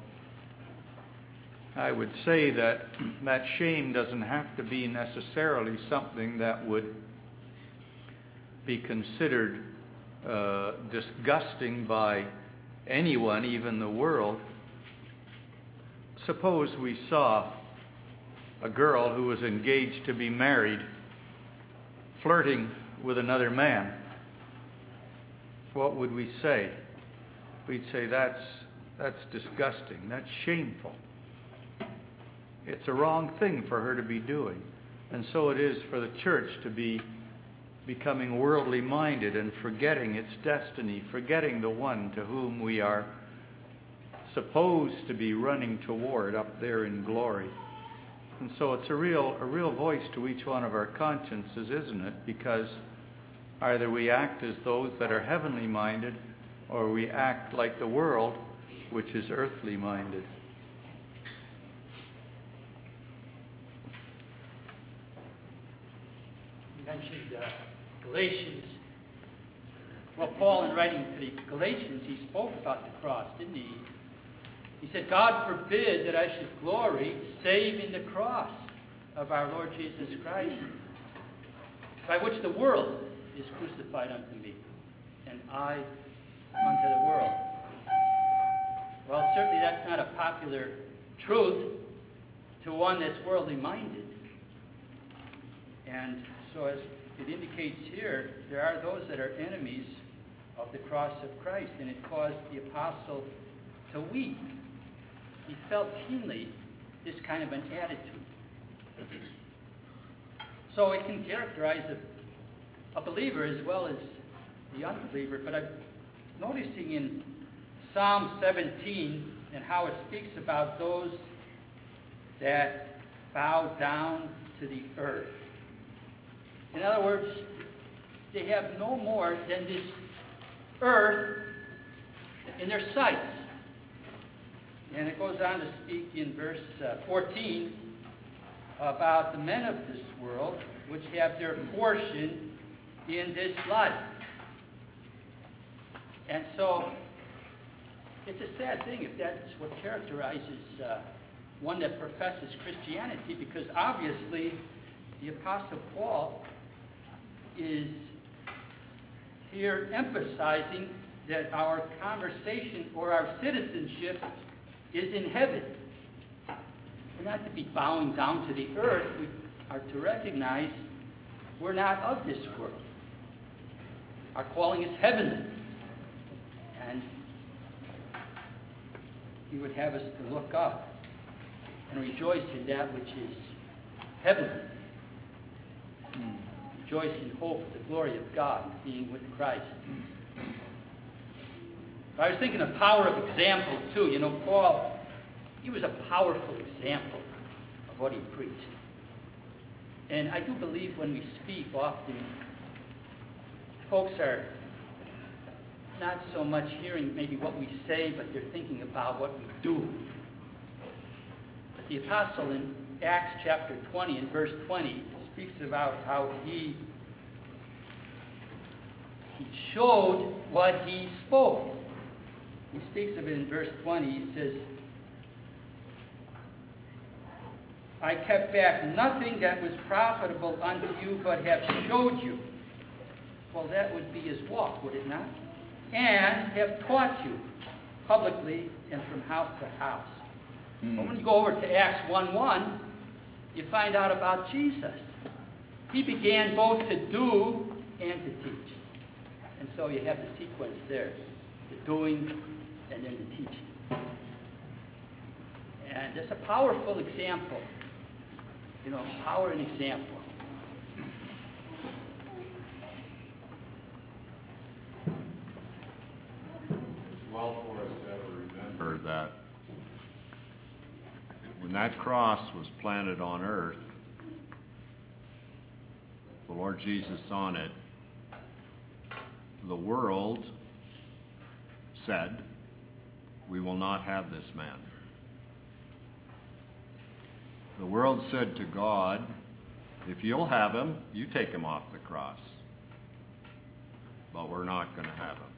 I would say that that shame doesn't have to be necessarily something that would be considered uh, disgusting by anyone, even the world. Suppose we saw a girl who was engaged to be married flirting with another man. What would we say? We'd say that's that's disgusting. That's shameful. It's a wrong thing for her to be doing. And so it is for the church to be becoming worldly minded and forgetting its destiny, forgetting the one to whom we are supposed to be running toward up there in glory. And so it's a real a real voice to each one of our consciences, isn't it? Because either we act as those that are heavenly minded, or we act like the world, which is earthly minded. You mentioned uh, Galatians. Well, Paul, in writing to the Galatians, he spoke about the cross, didn't he? He said, God forbid that I should glory save in the cross of our Lord Jesus Christ, by which the world is crucified unto me, and I unto the world. Well, certainly that's not a popular truth to one that's worldly minded. And so as it indicates here, there are those that are enemies of the cross of Christ, and it caused the apostle to weep. He felt keenly this kind of an attitude. So it can characterize a, a believer as well as the unbeliever. But I'm noticing in Psalm seventeen and how it speaks about those that bow down to the earth. In other words, they have no more than this earth in their sights. And it goes on to speak in verse uh, fourteen about the men of this world, which have their portion in this life. And so it's a sad thing if that's what characterizes uh, one that professes Christianity, because obviously the Apostle Paul is here emphasizing that our conversation or our citizenship is in heaven. We're not to be bowing down to the earth. We are to recognize we're not of this world. Our calling is heavenly. And he would have us to look up and rejoice in that which is heavenly. Rejoice in hope of the glory of God, being with Christ. I was thinking of power of example, too. You know, Paul, he was a powerful example of what he preached. And I do believe when we speak, often folks are not so much hearing maybe what we say, but they're thinking about what we do. But the apostle in Acts chapter twenty and verse twenty speaks about how he, he showed what he spoke. He speaks of it in verse twenty. He says, I kept back nothing that was profitable unto you, but have showed you. Well, that would be his walk, would it not? And have taught you publicly and from house to house. Mm. But when you go over to Acts one one, you find out about Jesus. He began both to do and to teach. And so you have the sequence there, the doing and then the teaching. And it's a powerful example. You know, power and example. It's well for us to ever remember that when that cross was planted on earth, the Lord Jesus on it, the world said, we will not have this man. The world said to God, if you'll have him, you take him off the cross. But we're not going to have him.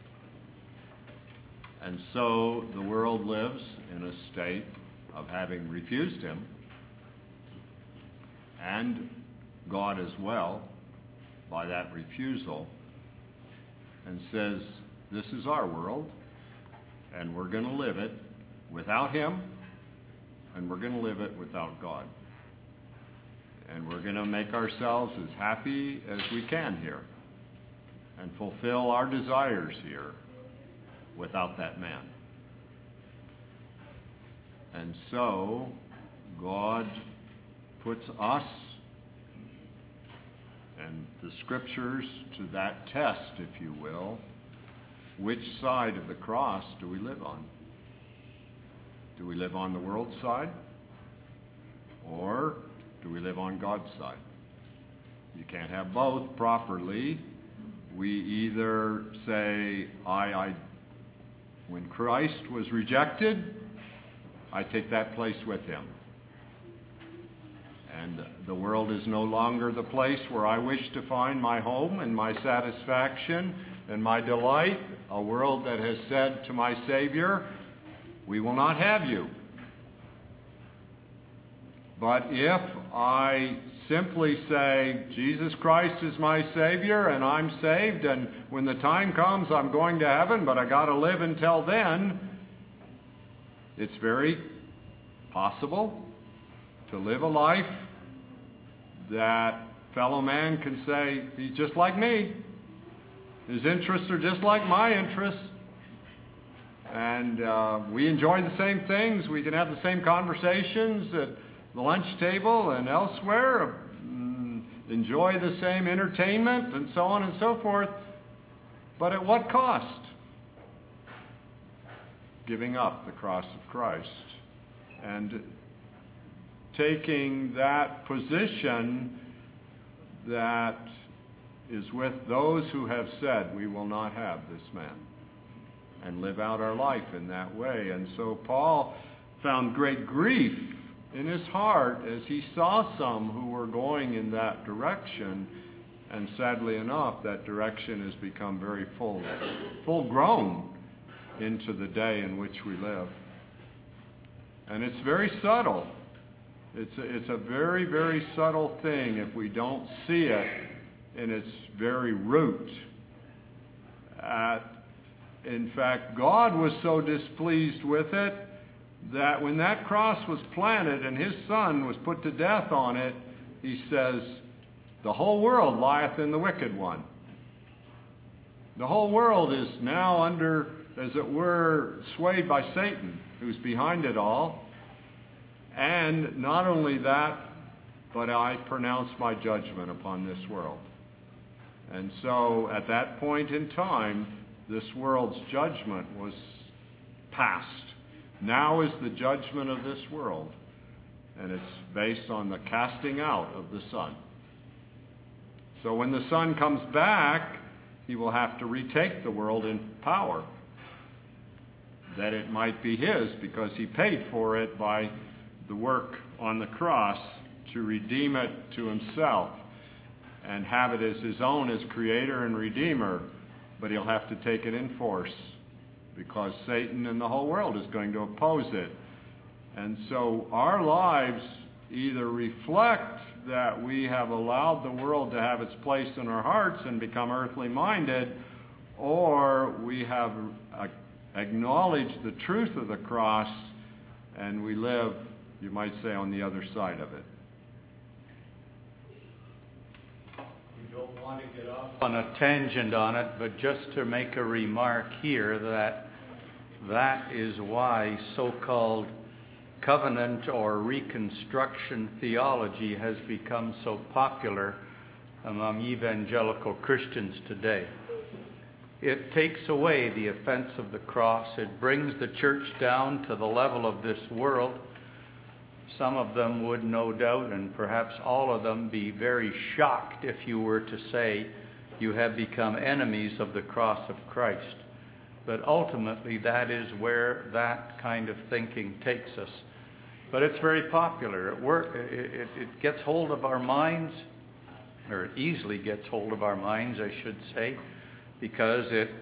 And so the world lives in a state of having refused him, and God as well, by that refusal, and says, this is our world, and we're going to live it without him, and we're going to live it without God. And we're going to make ourselves as happy as we can here and fulfill our desires here without that man. And so God puts us and the scriptures to that test, if you will. Which side of the cross do we live on? Do we live on the world's side? Or do we live on God's side? You can't have both properly. We either say, I, I, when Christ was rejected, I take that place with him. And the world is no longer the place where I wish to find my home and my satisfaction and my delight. A world that has said to my Savior, we will not have you. But if I simply say, Jesus Christ is my Savior and I'm saved, and when the time comes I'm going to heaven, but I got to live until then, it's very possible to live a life that fellow man can say, he's just like me. His interests are just like my interests. And uh, we enjoy the same things. We can have the same conversations at the lunch table and elsewhere. Mm, enjoy the same entertainment and so on and so forth. But at what cost? Giving up the cross of Christ. And taking that position that is with those who have said, we will not have this man, and live out our life in that way. And so Paul found great grief in his heart as he saw some who were going in that direction, And sadly enough, that direction has become very full, full grown into the day in which we live. And it's very subtle. It's a, it's a very, very subtle thing if we don't see it in its very root. Uh, in fact, God was so displeased with it that when that cross was planted and his son was put to death on it, he says, the whole world lieth in the wicked one. The whole world is now under, as it were, swayed by Satan, who's behind it all. And not only that, but I pronounce my judgment upon this world. And so at that point in time, this world's judgment was past. Now is the judgment of this world. And it's based on the casting out of the Son. So when the Son comes back, he will have to retake the world in power, that it might be his, because he paid for it by the work on the cross to redeem it to himself and have it as his own as creator and redeemer. But he'll have to take it in force, because Satan and the whole world is going to oppose it. And so our lives either reflect that we have allowed the world to have its place in our hearts and become earthly minded, or we have acknowledged the truth of the cross and we live, you might say, on the other side of it. We don't want to get off on a tangent on it, but just to make a remark here that that is why so-called covenant or reconstruction theology has become so popular among evangelical Christians today. It takes away the offense of the cross. It brings the church down to the level of this world. Some of them would no doubt, and perhaps all of them, be very shocked if you were to say you have become enemies of the cross of Christ. But ultimately, that is where that kind of thinking takes us. But it's very popular. It, work, it, it, it gets hold of our minds, or it easily gets hold of our minds, I should say, because it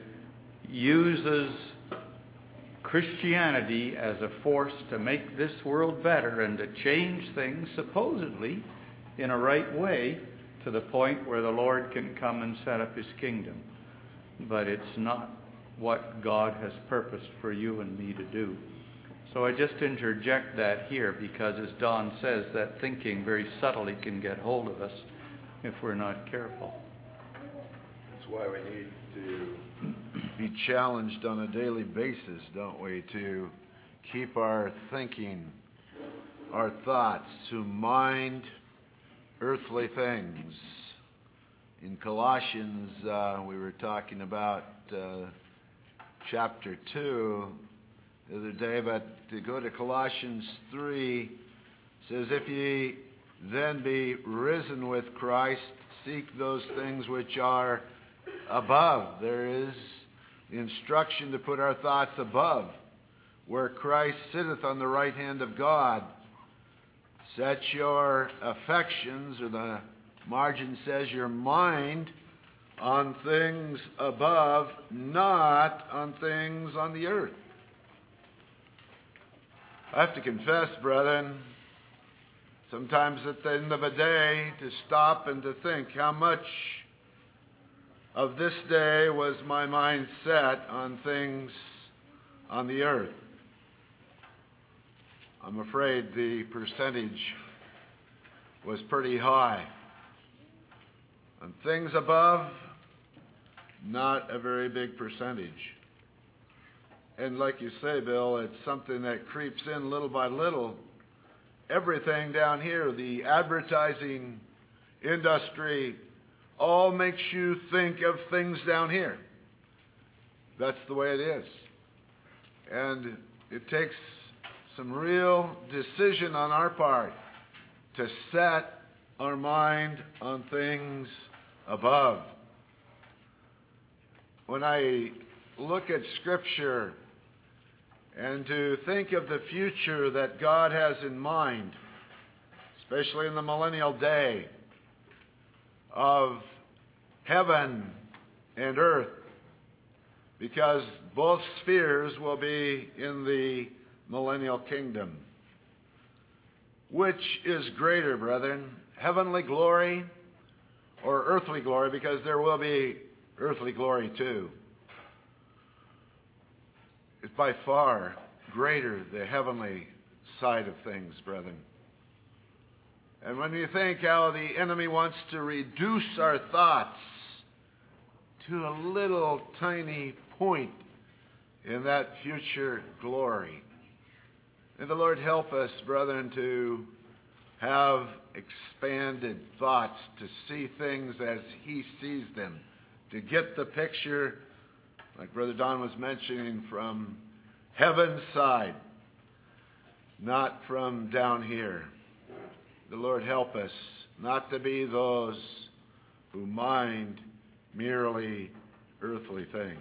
uses Christianity as a force to make this world better and to change things, supposedly, in a right way, to the point where the Lord can come and set up his kingdom. But it's not what God has purposed for you and me to do. So I just interject that here because, as Don says, that thinking very subtly can get hold of us if we're not careful. That's why we need to be challenged on a daily basis, don't we, to keep our thinking, our thoughts, to mind earthly things. In Colossians, uh, we were talking about uh, chapter two the other day, but to go to Colossians three, it says, if ye then be risen with Christ, seek those things which are above. There is the instruction to put our thoughts above, where Christ sitteth on the right hand of God. Set your affections, or the margin says your mind, on things above, not on things on the earth. I have to confess, brethren, sometimes at the end of a day, to stop and to think how much of this day was my mind set on things on the earth. I'm afraid the percentage was pretty high. On things above, not a very big percentage. And like you say, Bill, it's something that creeps in little by little. Everything down here, the advertising industry, all makes you think of things down here. That's the way it is. And it takes some real decision on our part to set our mind on things above. When I look at Scripture and to think of the future that God has in mind, especially in the millennial day, of heaven and earth, because both spheres will be in the millennial kingdom. Which is greater, brethren, heavenly glory or earthly glory? Because there will be earthly glory too. It's by far greater the heavenly side of things, brethren. And when you think how the enemy wants to reduce our thoughts to a little tiny point in that future glory, may the Lord help us, brethren, to have expanded thoughts, to see things as He sees them, to get the picture, like Brother Don was mentioning, from heaven's side, not from down here. The Lord help us not to be those who mind merely earthly things.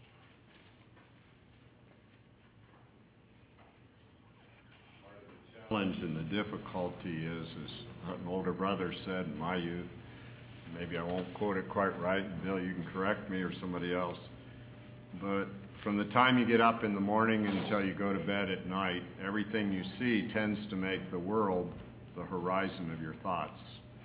Challenge and the difficulty is, as an older brother said in my youth, maybe I won't quote it quite right, Bill, you can correct me or somebody else, but from the time you get up in the morning until you go to bed at night, everything you see tends to make the world the horizon of your thoughts.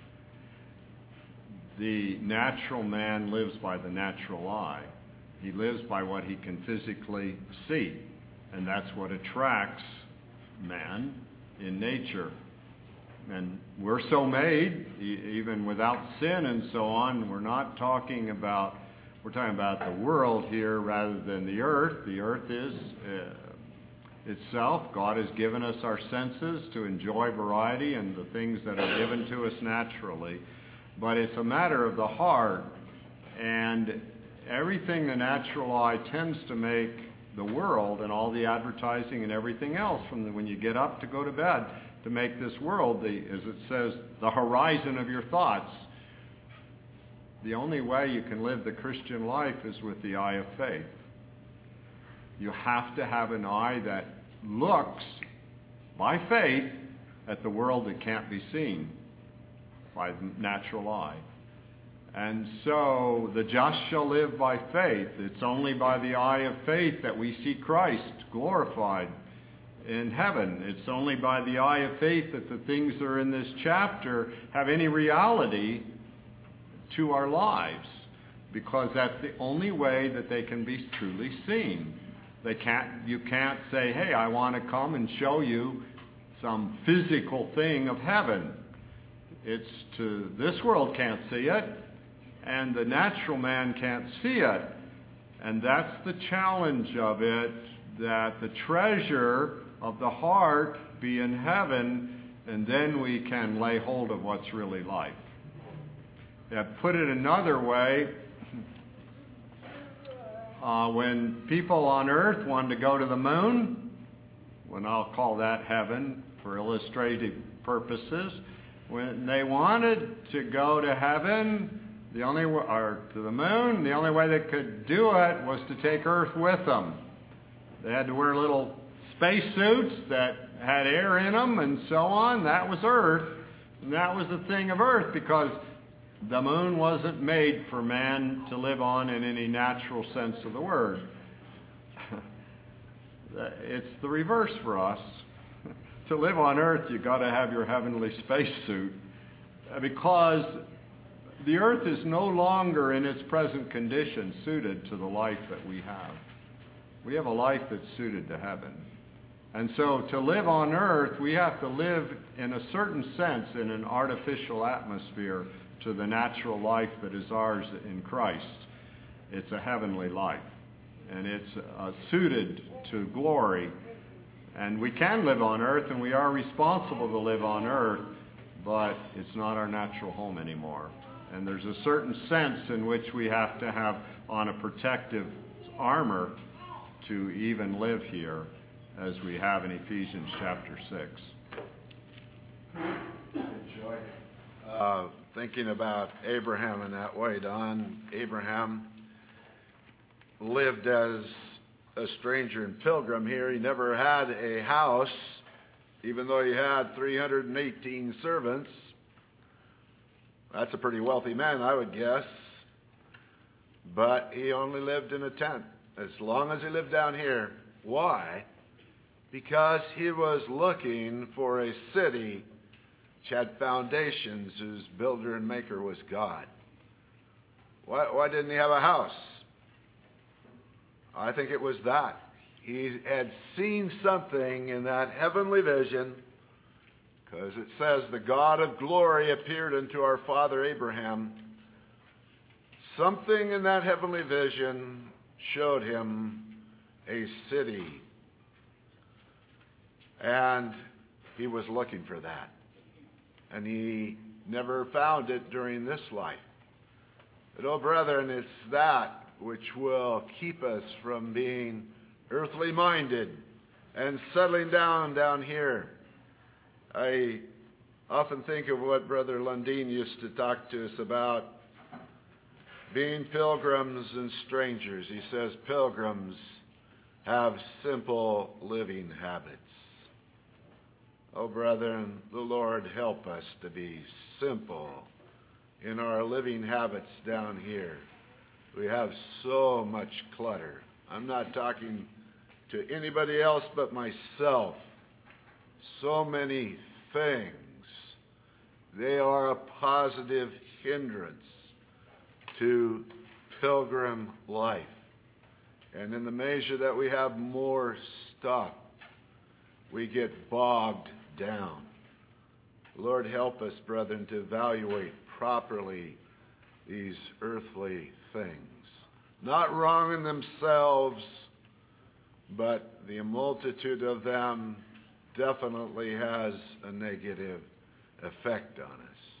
The natural man lives by the natural eye. He lives by what he can physically see, and that's what attracts man in nature. And we're so made, e- even without sin and so on. We're not talking about, we're talking about the world here rather than the earth. The earth is uh, itself. God has given us our senses to enjoy variety and the things that are given to us naturally. But it's a matter of the heart, and everything the natural eye tends to make the world and all the advertising and everything else from the, when you get up to go to bed, to make this world, the, as it says, the horizon of your thoughts. The only way you can live the Christian life is with the eye of faith. You have to have an eye that looks by faith at the world that can't be seen by the natural eye. And so the just shall live by faith. It's only by the eye of faith that we see Christ glorified in heaven. It's only by the eye of faith that the things that are in this chapter have any reality to our lives, because that's the only way that they can be truly seen. They can't, you can't say, hey, I want to come and show you some physical thing of heaven. It's to, this world can't see it, and the natural man can't see it. And that's the challenge of it, that the treasure of the heart be in heaven, and then we can lay hold of what's really life. Yeah, put it another way, uh, when people on earth wanted to go to the moon, when I'll call that heaven for illustrative purposes, when they wanted to go to heaven, the only w- or to the moon, the only way they could do it was to take Earth with them. They had to wear little space suits that had air in them and so on. That was Earth, and that was the thing of Earth, because the moon wasn't made for man to live on in any natural sense of the word. It's the reverse for us. To live on earth, you've got to have your heavenly spacesuit, because the earth is no longer in its present condition suited to the life that we have. We have a life that's suited to heaven. And so to live on earth, we have to live in a certain sense in an artificial atmosphere to the natural life that is ours in Christ. It's a heavenly life, and it's uh, suited to glory. And we can live on earth, and we are responsible to live on earth, but it's not our natural home anymore. And there's a certain sense in which we have to have on a protective armor to even live here, as we have in Ephesians chapter six. Enjoy. Uh, thinking about Abraham in that way, Don. Abraham lived as a stranger and pilgrim here. He never had a house, even though he had three hundred eighteen servants. That's a pretty wealthy man, I would guess. but he only lived in a tent as long as he lived down here. Why? Because he was looking for a city which had foundations, whose builder and maker was God. Why, why didn't he have a house? I think it was that. He had seen something in that heavenly vision, because it says the God of glory appeared unto our father Abraham. Something in that heavenly vision showed him a city. And he was looking for that. And he never found it during this life. But, oh, brethren, it's that which will keep us from being earthly minded and settling down down here. I often think of what Brother Lundeen used to talk to us about, being pilgrims and strangers. He says pilgrims have simple living habits. Oh, brethren, the Lord help us to be simple in our living habits down here. We have so much clutter. I'm not talking to anybody else but myself. So many things. They are a positive hindrance to pilgrim life. And in the measure that we have more stuff, we get bogged down. Lord, help us, brethren, to evaluate properly these earthly things. Not wrong in themselves, but the multitude of them definitely has a negative effect on us.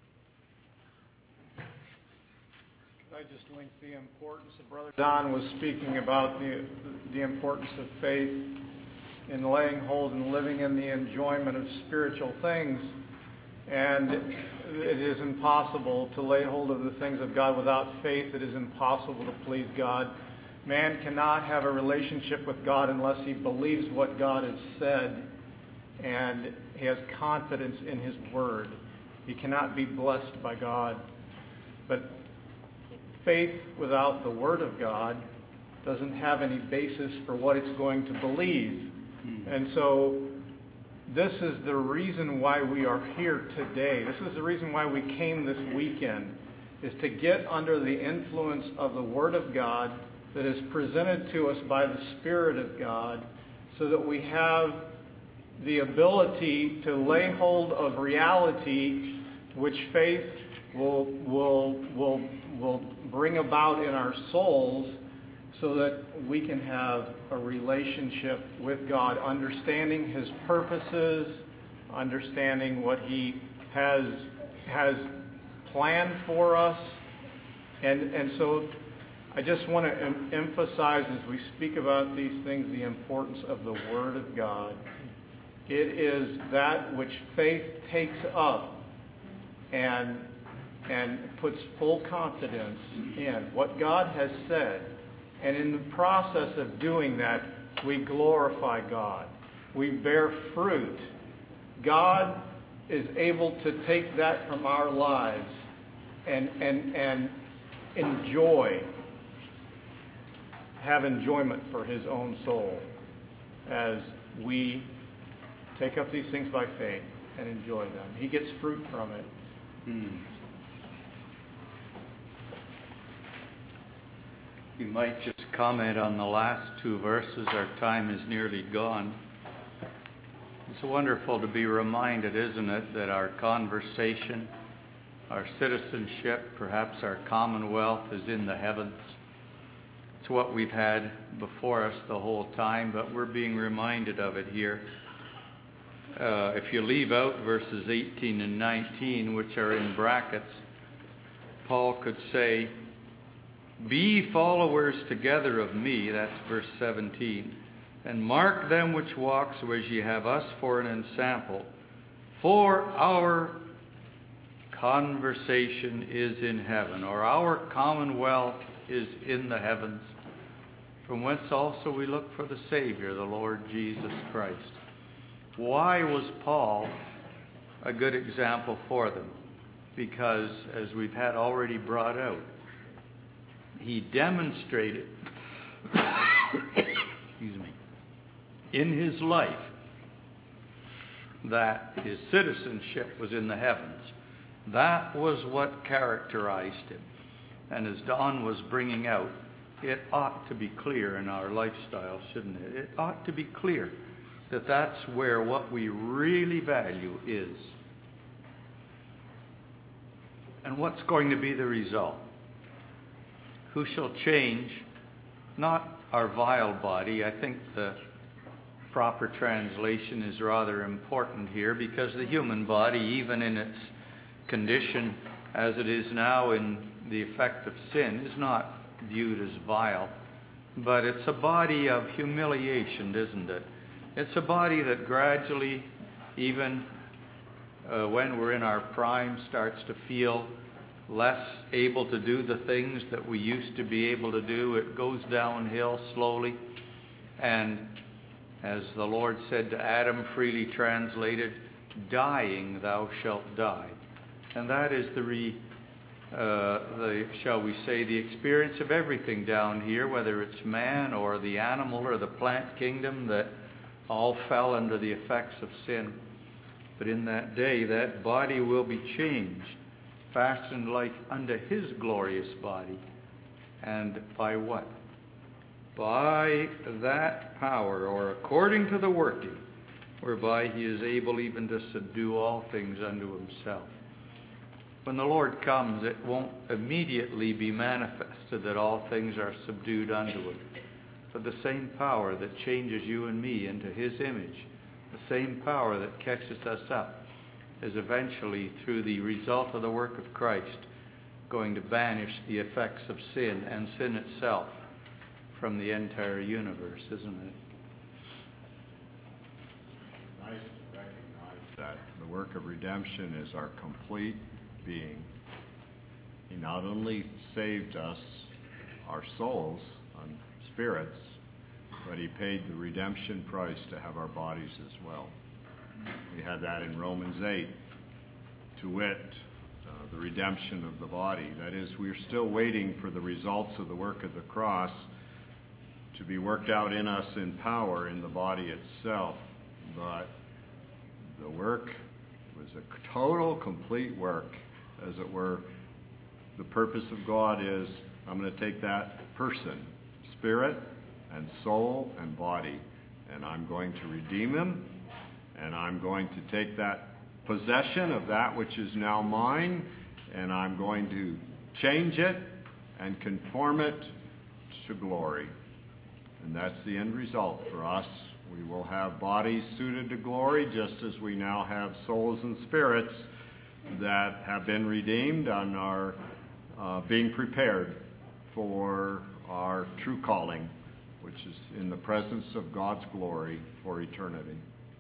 I just linked the importance of Brother Don was speaking about the the importance of faith in laying hold and living in the enjoyment of spiritual things. And it is impossible to lay hold of the things of God without faith. It is impossible to please God. Man cannot have a relationship with God unless he believes what God has said and he has confidence in his word. He cannot be blessed by God. But faith without the word of God doesn't have any basis for what it's going to believe. And so this is the reason why we are here today. This is the reason why we came this weekend, is to get under the influence of the Word of God that is presented to us by the Spirit of God, so that we have the ability to lay hold of reality which faith will, will, will, will bring about in our souls, so that we can have a relationship with God, understanding His purposes, understanding what He has has planned for us. And, and so I just want to em- emphasize as we speak about these things the importance of the Word of God. It is that which faith takes up and, and puts full confidence in what God has said. And in the process of doing that, we glorify God. We bear fruit. God is able to take that from our lives and, and, and enjoy, have enjoyment for His own soul as we take up these things by faith and enjoy them. He gets fruit from it. Hmm. You might just comment on the last two verses. Our time is nearly gone. It's wonderful to be reminded, isn't it, that our conversation, our citizenship, perhaps our commonwealth is in the heavens. It's what we've had before us the whole time, but we're being reminded of it here. Uh, if you leave out verses eighteen and nineteen, which are in brackets, Paul could say, "Be followers together of me," that's verse seventeen, "and mark them which walk, so as ye have us for an ensample. For our conversation is in heaven," or our commonwealth is in the heavens, "from whence also we look for the Savior, the Lord Jesus Christ." Why was Paul a good example for them? Because, as we've had already brought out, he demonstrated, excuse me, in his life that his citizenship was in the heavens. That was what characterized him. And as Don was bringing out, it ought to be clear in our lifestyle, shouldn't it? It ought to be clear that that's where what we really value is. And what's going to be the result? Who shall change, not our vile body. I think the proper translation is rather important here, because the human body, even in its condition as it is now in the effect of sin, is not viewed as vile. But it's a body of humiliation, isn't it? It's a body that gradually, even uh, when we're in our prime, starts to feel less able to do the things that we used to be able to do. It goes downhill slowly. And as the Lord said to Adam, freely translated, dying thou shalt die. And that is the, re, uh, the, shall we say, the experience of everything down here, whether it's man or the animal or the plant kingdom, that all fell under the effects of sin. But in that day, that body will be changed, fashioned like unto his glorious body. And by what? By that power, or according to the working, whereby he is able even to subdue all things unto himself. When the Lord comes, it won't immediately be manifested that all things are subdued unto him. But the same power that changes you and me into his image, the same power that catches us up, is eventually, through the result of the work of Christ, going to banish the effects of sin and sin itself from the entire universe, isn't it? Nice to recognize that the work of redemption is our complete being. He not only saved us, our souls and spirits, but he paid the redemption price to have our bodies as well. We had that in Romans eight, to wit, uh, the redemption of the body. That is, we're still waiting for the results of the work of the cross to be worked out in us in power in the body itself. But the work was a total, complete work, as it were. The purpose of God is, I'm going to take that person, spirit and soul and body, and I'm going to redeem him, and I'm going to take that possession of that which is now mine, and I'm going to change it and conform it to glory. And that's the end result for us. We will have bodies suited to glory, just as we now have souls and spirits that have been redeemed and are uh, being prepared for our true calling, which is in the presence of God's glory for eternity.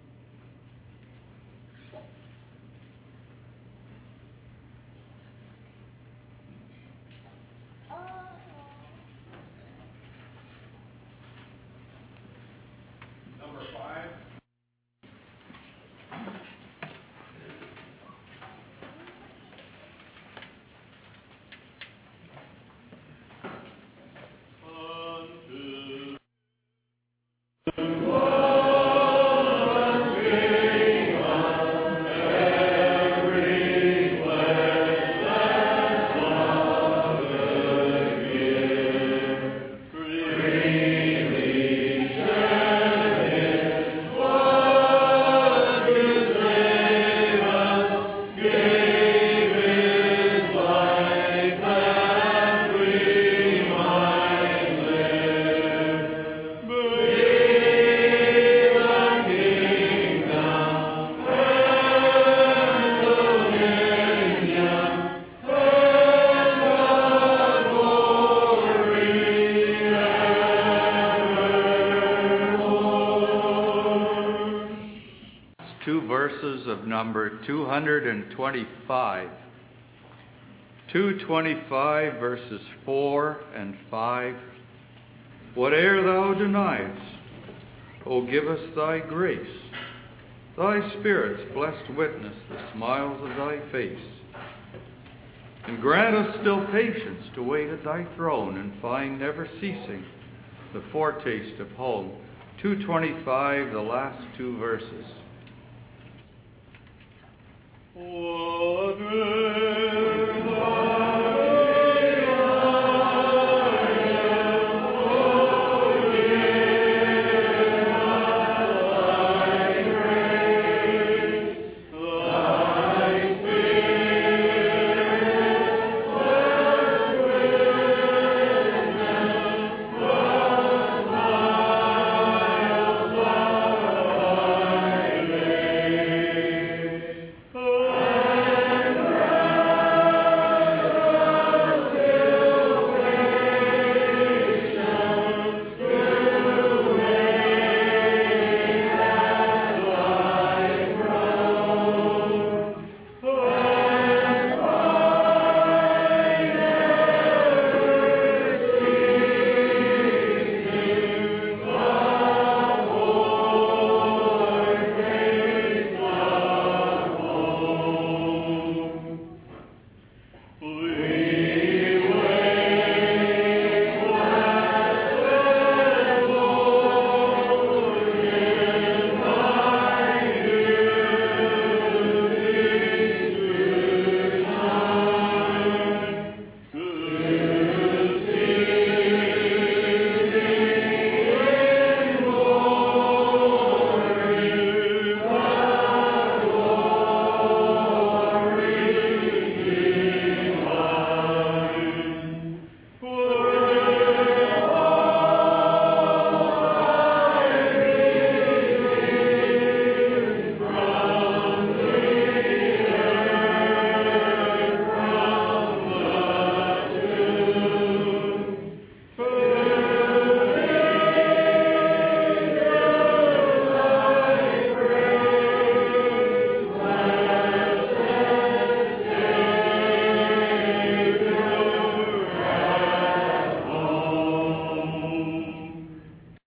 Of number two hundred twenty-five. two twenty-five, verses four and five. Whate'er thou deniest, O give us thy grace. Thy Spirit's blessed witness, the smiles of thy face. And grant us still patience to wait at thy throne and find never ceasing the foretaste of home. two twenty-five, the last two verses. Amen.